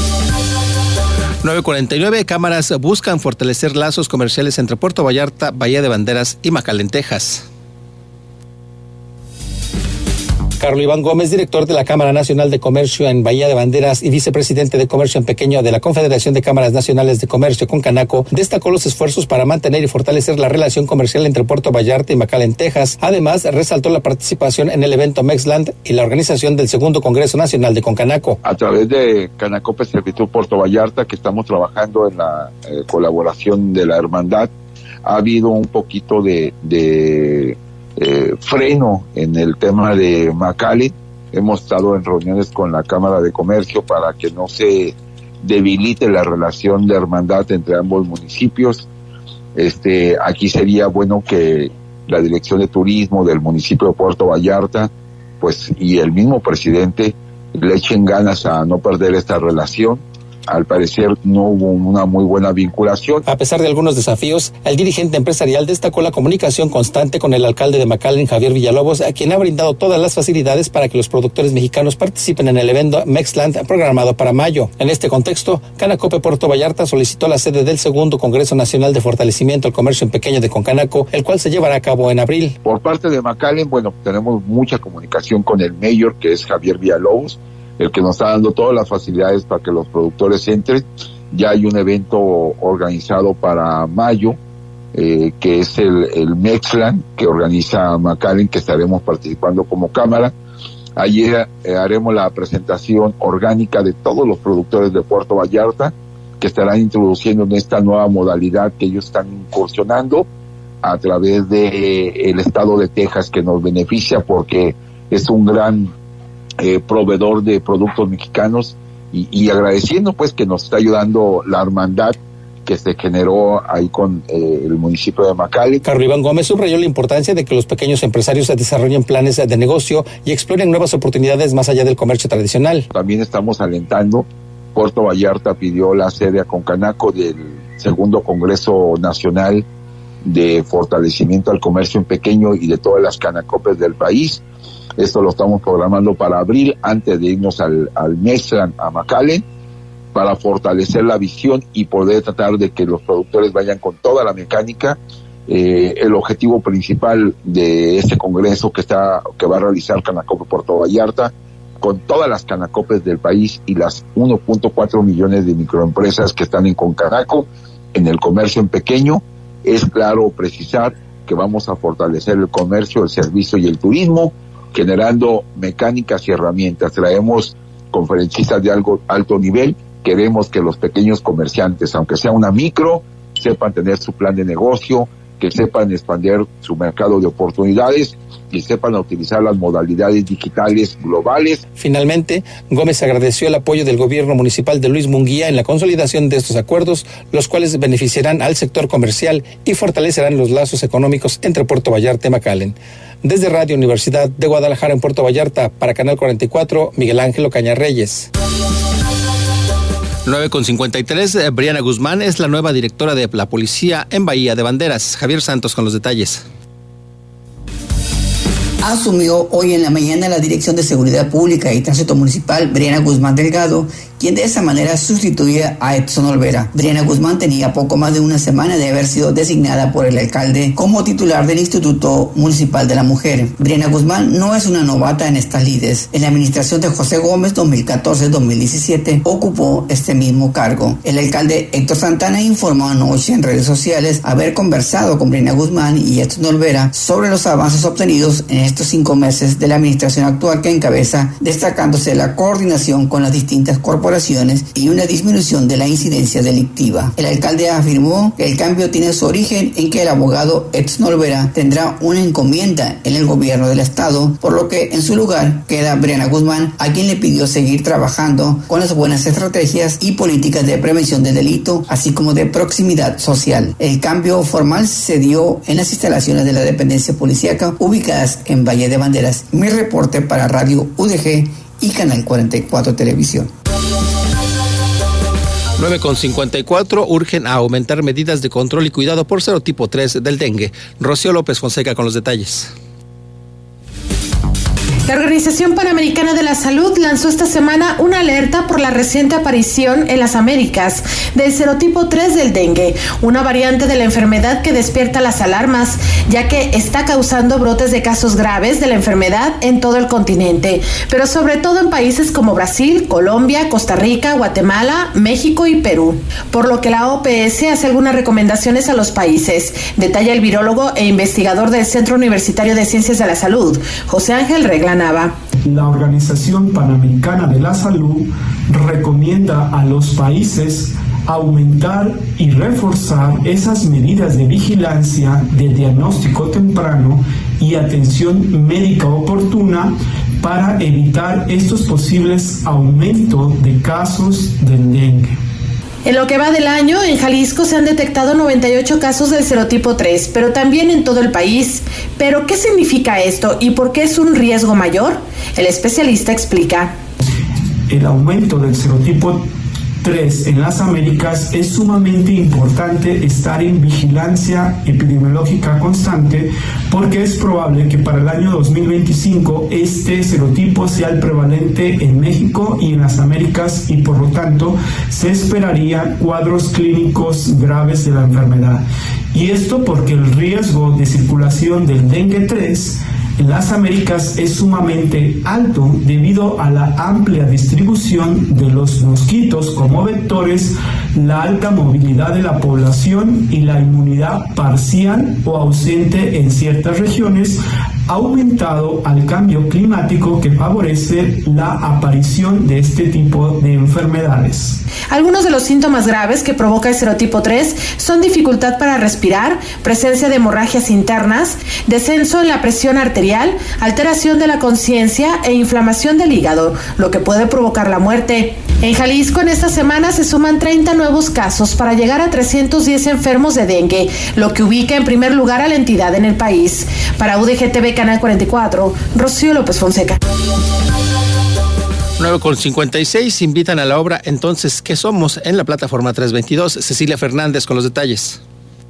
nueve cuarenta y nueve, cámaras buscan fortalecer lazos comerciales entre Puerto Vallarta, Bahía de Banderas y McAllen, Texas. Carlos Iván Gómez, director de la Cámara Nacional de Comercio en Bahía de Banderas y vicepresidente de Comercio en Pequeño de la Confederación de Cámaras Nacionales de Comercio Concanaco, destacó los esfuerzos para mantener y fortalecer la relación comercial entre Puerto Vallarta y McAllen, Texas. Además, resaltó la participación en el evento Mexland y la organización del segundo Congreso Nacional de Concanaco. A través de Canacope Servitud Puerto Vallarta, que estamos trabajando en la eh, colaboración de la hermandad, ha habido un poquito de... de Eh, freno en el tema de McAllen. Hemos estado en reuniones con la Cámara de Comercio para que no se debilite la relación de hermandad entre ambos municipios. Este, aquí sería bueno que la Dirección de Turismo del municipio de Puerto Vallarta, pues, y el mismo presidente le echen ganas a no perder esta relación. Al parecer no hubo una muy buena vinculación. A pesar de algunos desafíos, el dirigente empresarial destacó la comunicación constante con el alcalde de McAllen, Javier Villalobos, a quien ha brindado todas las facilidades para que los productores mexicanos participen en el evento Mexland programado para mayo. En este contexto, Canacope Puerto Vallarta solicitó la sede del segundo Congreso Nacional de Fortalecimiento al Comercio en Pequeño de Concanaco, el cual se llevará a cabo en abril. Por parte de McAllen, bueno, tenemos mucha comunicación con el mayor, que es Javier Villalobos, el que nos está dando todas las facilidades para que los productores entren. Ya hay un evento organizado para mayo, eh, que es el, el Mexland, que organiza McAllen, que estaremos participando como cámara. Allí eh, haremos la presentación orgánica de todos los productores de Puerto Vallarta, que estarán introduciendo en esta nueva modalidad que ellos están incursionando a través de eh, el estado de Texas, que nos beneficia porque es un gran Eh, proveedor de productos mexicanos, y, y agradeciendo pues que nos está ayudando la hermandad que se generó ahí con eh, el municipio de McAllen. Carlos Iván Gómez subrayó la importancia de que los pequeños empresarios desarrollen planes de negocio y exploren nuevas oportunidades más allá del comercio tradicional. También estamos alentando. Puerto Vallarta pidió la sede a Concanaco del segundo Congreso Nacional de Fortalecimiento al Comercio en Pequeño y de todas las canacopes del país. Esto lo estamos programando para abril, antes de irnos al, al Mexland, a McAllen, para fortalecer la visión y poder tratar de que los productores vayan con toda la mecánica. Eh, el objetivo principal de este congreso que está que va a realizar Canacope Puerto Vallarta, con todas las canacopes del país y las uno punto cuatro millones de microempresas que están en Concanaco, en el comercio en pequeño, es claro precisar que vamos a fortalecer el comercio, el servicio y el turismo, generando mecánicas y herramientas. Traemos conferencistas de algo alto nivel. Queremos que los pequeños comerciantes, aunque sea una micro, sepan tener su plan de negocio, que sepan expandir su mercado de oportunidades y sepan utilizar las modalidades digitales globales. Finalmente, Gómez agradeció el apoyo del gobierno municipal de Luis Munguía en la consolidación de estos acuerdos, los cuales beneficiarán al sector comercial y fortalecerán los lazos económicos entre Puerto Vallarta y McAllen. Desde Radio Universidad de Guadalajara en Puerto Vallarta, para Canal cuarenta y cuatro, Miguel Ángel Ocaña Reyes. nueve con cincuenta y tres, Briana Guzmán es la nueva directora de la policía en Bahía de Banderas. Javier Santos con los detalles. Asumió hoy en la mañana la Dirección de Seguridad Pública y Tránsito Municipal Briana Guzmán Delgado, quien de esa manera sustituye a Edson Olvera. Briana Guzmán tenía poco más de una semana de haber sido designada por el alcalde como titular del Instituto Municipal de la Mujer. Briana Guzmán no es una novata en estas lides. En la administración de José Gómez dos mil catorce a dos mil diecisiete ocupó este mismo cargo. El alcalde Héctor Santana informó anoche en redes sociales haber conversado con Briana Guzmán y Edson Olvera sobre los avances obtenidos en estos cinco meses de la administración actual que encabeza, destacándose la coordinación con las distintas corporaciones y una disminución de la incidencia delictiva. El alcalde afirmó que el cambio tiene su origen en que el abogado Edson Olvera tendrá una encomienda en el gobierno del estado, por lo que en su lugar queda Briana Guzmán, a quien le pidió seguir trabajando con las buenas estrategias y políticas de prevención del delito, así como de proximidad social. El cambio formal se dio en las instalaciones de la dependencia policíaca ubicadas en Valle de Banderas. Mi reporte para Radio U D G y Canal cuarenta y cuatro Televisión. nueve con cincuenta y cuatro, urgen a aumentar medidas de control y cuidado por serotipo tres del dengue. Rocío López Fonseca con los detalles. La Organización Panamericana de la Salud lanzó esta semana una alerta por la reciente aparición en las Américas del serotipo tres del dengue, una variante de la enfermedad que despierta las alarmas, ya que está causando brotes de casos graves de la enfermedad en todo el continente, pero sobre todo en países como Brasil, Colombia, Costa Rica, Guatemala, México y Perú, por lo que la O P S hace algunas recomendaciones a los países, detalla el virólogo e investigador del Centro Universitario de Ciencias de la Salud, José Ángel Regla Nava. La Organización Panamericana de la Salud recomienda a los países aumentar y reforzar esas medidas de vigilancia, de diagnóstico temprano y atención médica oportuna para evitar estos posibles aumentos de casos del dengue. En lo que va del año, en Jalisco se han detectado noventa y ocho casos del serotipo tres, pero también en todo el país. ¿Pero qué significa esto y por qué es un riesgo mayor? El especialista explica. El aumento del serotipo tres en las Américas es sumamente importante estar en vigilancia epidemiológica constante porque es probable que para el año dos mil veinticinco este serotipo sea el prevalente en México y en las Américas y por lo tanto se esperaría cuadros clínicos graves de la enfermedad. Y esto porque el riesgo de circulación del dengue tres en las Américas es sumamente alto debido a la amplia distribución de los mosquitos como vectores, la alta movilidad de la población y la inmunidad parcial o ausente en ciertas regiones, aumentado al cambio climático que favorece la aparición de este tipo de enfermedades. Algunos de los síntomas graves que provoca el serotipo tres son dificultad para respirar, presencia de hemorragias internas, descenso en la presión arterial, alteración de la conciencia e inflamación del hígado, lo que puede provocar la muerte. En Jalisco en esta semana se suman treinta nuevos casos para llegar a trescientos diez enfermos de dengue, lo que ubica en primer lugar a la entidad en el país. Para U D G T V Canal cuarenta y cuatro, Rocío López Fonseca. nueve con cincuenta y seis, invitan a la obra Entonces, ¿qué somos? En la plataforma trescientos veintidós. Cecilia Fernández con los detalles.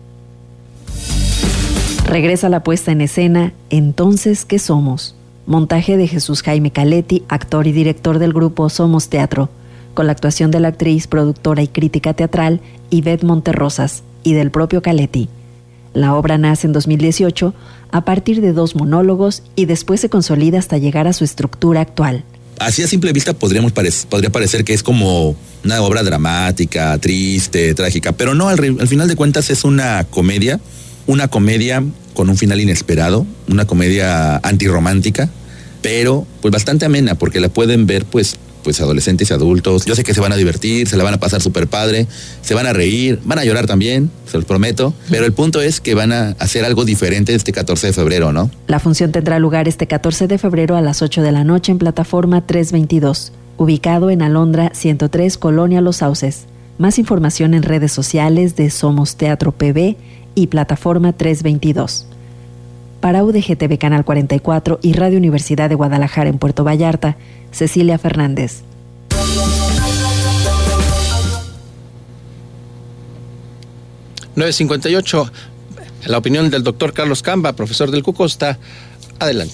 Regresa la puesta en escena Entonces, ¿qué somos? Montaje de Jesús Jaime Caletti, actor y director del grupo Somos Teatro, con la actuación de la actriz, productora y crítica teatral Ivette Monterrosas y del propio Caletti. La obra nace en dos mil dieciocho a partir de dos monólogos y después se consolida hasta llegar a su estructura actual. Así a simple vista podríamos parec- podría parecer que es como una obra dramática, triste, trágica, pero no, al, re- al final de cuentas es una comedia, una comedia con un final inesperado, una comedia antirromántica, pero pues bastante amena porque la pueden ver pues pues adolescentes y adultos. Yo sé que se van a divertir, se la van a pasar súper padre, se van a reír, van a llorar también, se los prometo, pero el punto es que van a hacer algo diferente este catorce de febrero, ¿no? La función tendrá lugar este catorce de febrero a las ocho de la noche en plataforma trescientos veintidós, ubicado en Alondra ciento tres, Colonia Los Sauces. Más información en redes sociales de Somos Teatro P B y plataforma trescientos veintidós. Para U D G T V Canal cuarenta y cuatro y Radio Universidad de Guadalajara en Puerto Vallarta, Cecilia Fernández. nueve cincuenta y ocho, la opinión del doctor Carlos Camba, profesor del Cucosta. Adelante.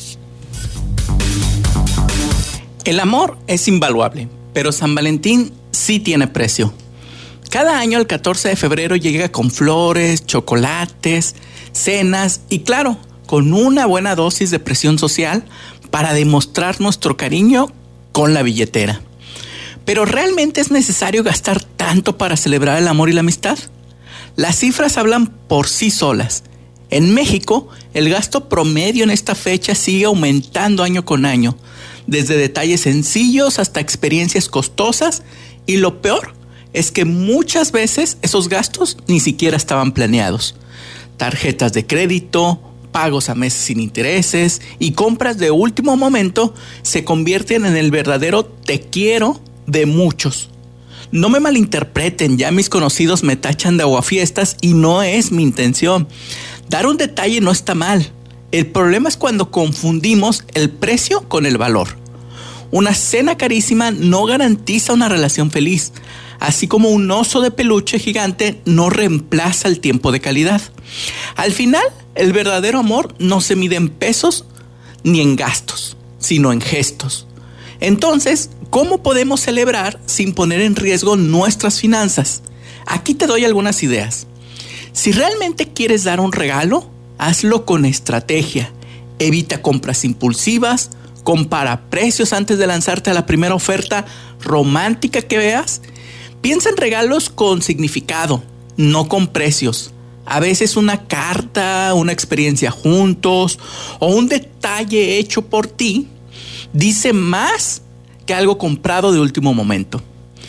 El amor es invaluable, pero San Valentín sí tiene precio. Cada año el catorce de febrero llega con flores, chocolates, cenas y claro, con una buena dosis de presión social para demostrar nuestro cariño con la billetera. Pero ¿realmente es necesario gastar tanto para celebrar el amor y la amistad? Las cifras hablan por sí solas. En México, el gasto promedio en esta fecha sigue aumentando año con año, desde detalles sencillos hasta experiencias costosas, y lo peor es que muchas veces esos gastos ni siquiera estaban planeados. Tarjetas de crédito, pagos a meses sin intereses y compras de último momento se convierten en el verdadero te quiero de muchos. No me malinterpreten, ya mis conocidos me tachan de aguafiestas y no es mi intención. Dar un detalle no está mal. El problema es cuando confundimos el precio con el valor. Una cena carísima no garantiza una relación feliz, así como un oso de peluche gigante no reemplaza el tiempo de calidad. Al final, el verdadero amor no se mide en pesos ni en gastos, sino en gestos. Entonces, ¿cómo podemos celebrar sin poner en riesgo nuestras finanzas? Aquí te doy algunas ideas. Si realmente quieres dar un regalo, hazlo con estrategia. Evita compras impulsivas, compara precios antes de lanzarte a la primera oferta romántica que veas. Piensa en regalos con significado, no con precios. A veces una carta, una experiencia juntos o un detalle hecho por ti dice más que algo comprado de último momento.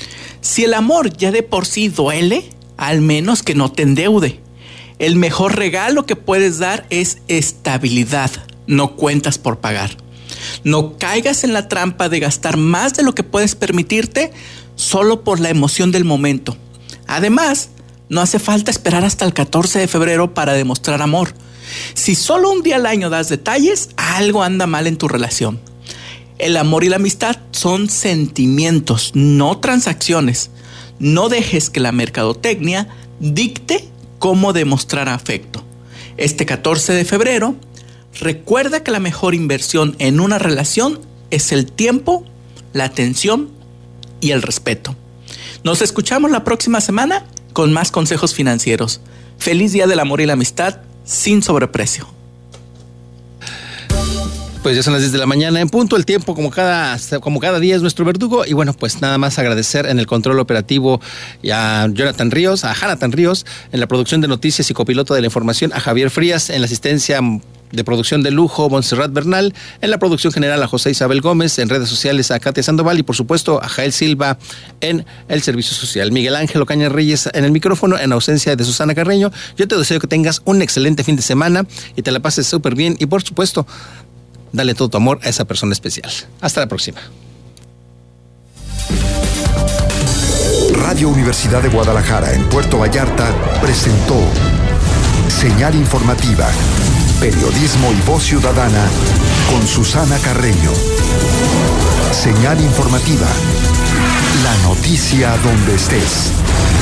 Si el amor ya de por sí duele, al menos que no te endeude. El mejor regalo que puedes dar es estabilidad, no cuentas por pagar. No caigas en la trampa de gastar más de lo que puedes permitirte solo por la emoción del momento. Además, no hace falta esperar hasta el catorce de febrero para demostrar amor. Si solo un día al año das detalles, algo anda mal en tu relación. El amor y la amistad son sentimientos, no transacciones. No dejes que la mercadotecnia dicte cómo demostrar afecto. Este catorce de febrero, recuerda que la mejor inversión en una relación es el tiempo, la atención y el respeto. Nos escuchamos la próxima semana con más consejos financieros. Feliz Día del Amor y la Amistad sin sobreprecio. Pues ya son las diez de la mañana en punto, el tiempo como cada, como cada día es nuestro verdugo y bueno, pues nada más agradecer en el control operativo a Jonathan Ríos, a Jonathan Ríos, en la producción de noticias y copiloto de la información a Javier Frías, en la asistencia de producción de lujo Montserrat Bernal, en la producción general a José Isabel Gómez, en redes sociales a Katia Sandoval y por supuesto a Jael Silva en el servicio social. Miguel Ángel Ocaña Reyes en el micrófono en ausencia de Susana Carreño. Yo te deseo que tengas un excelente fin de semana y te la pases súper bien y por supuesto dale todo tu amor a esa persona especial. Hasta la próxima. Radio Universidad de Guadalajara en Puerto Vallarta presentó Señal Informativa, periodismo y voz ciudadana con Susana Carreño. Señal Informativa, la noticia donde estés.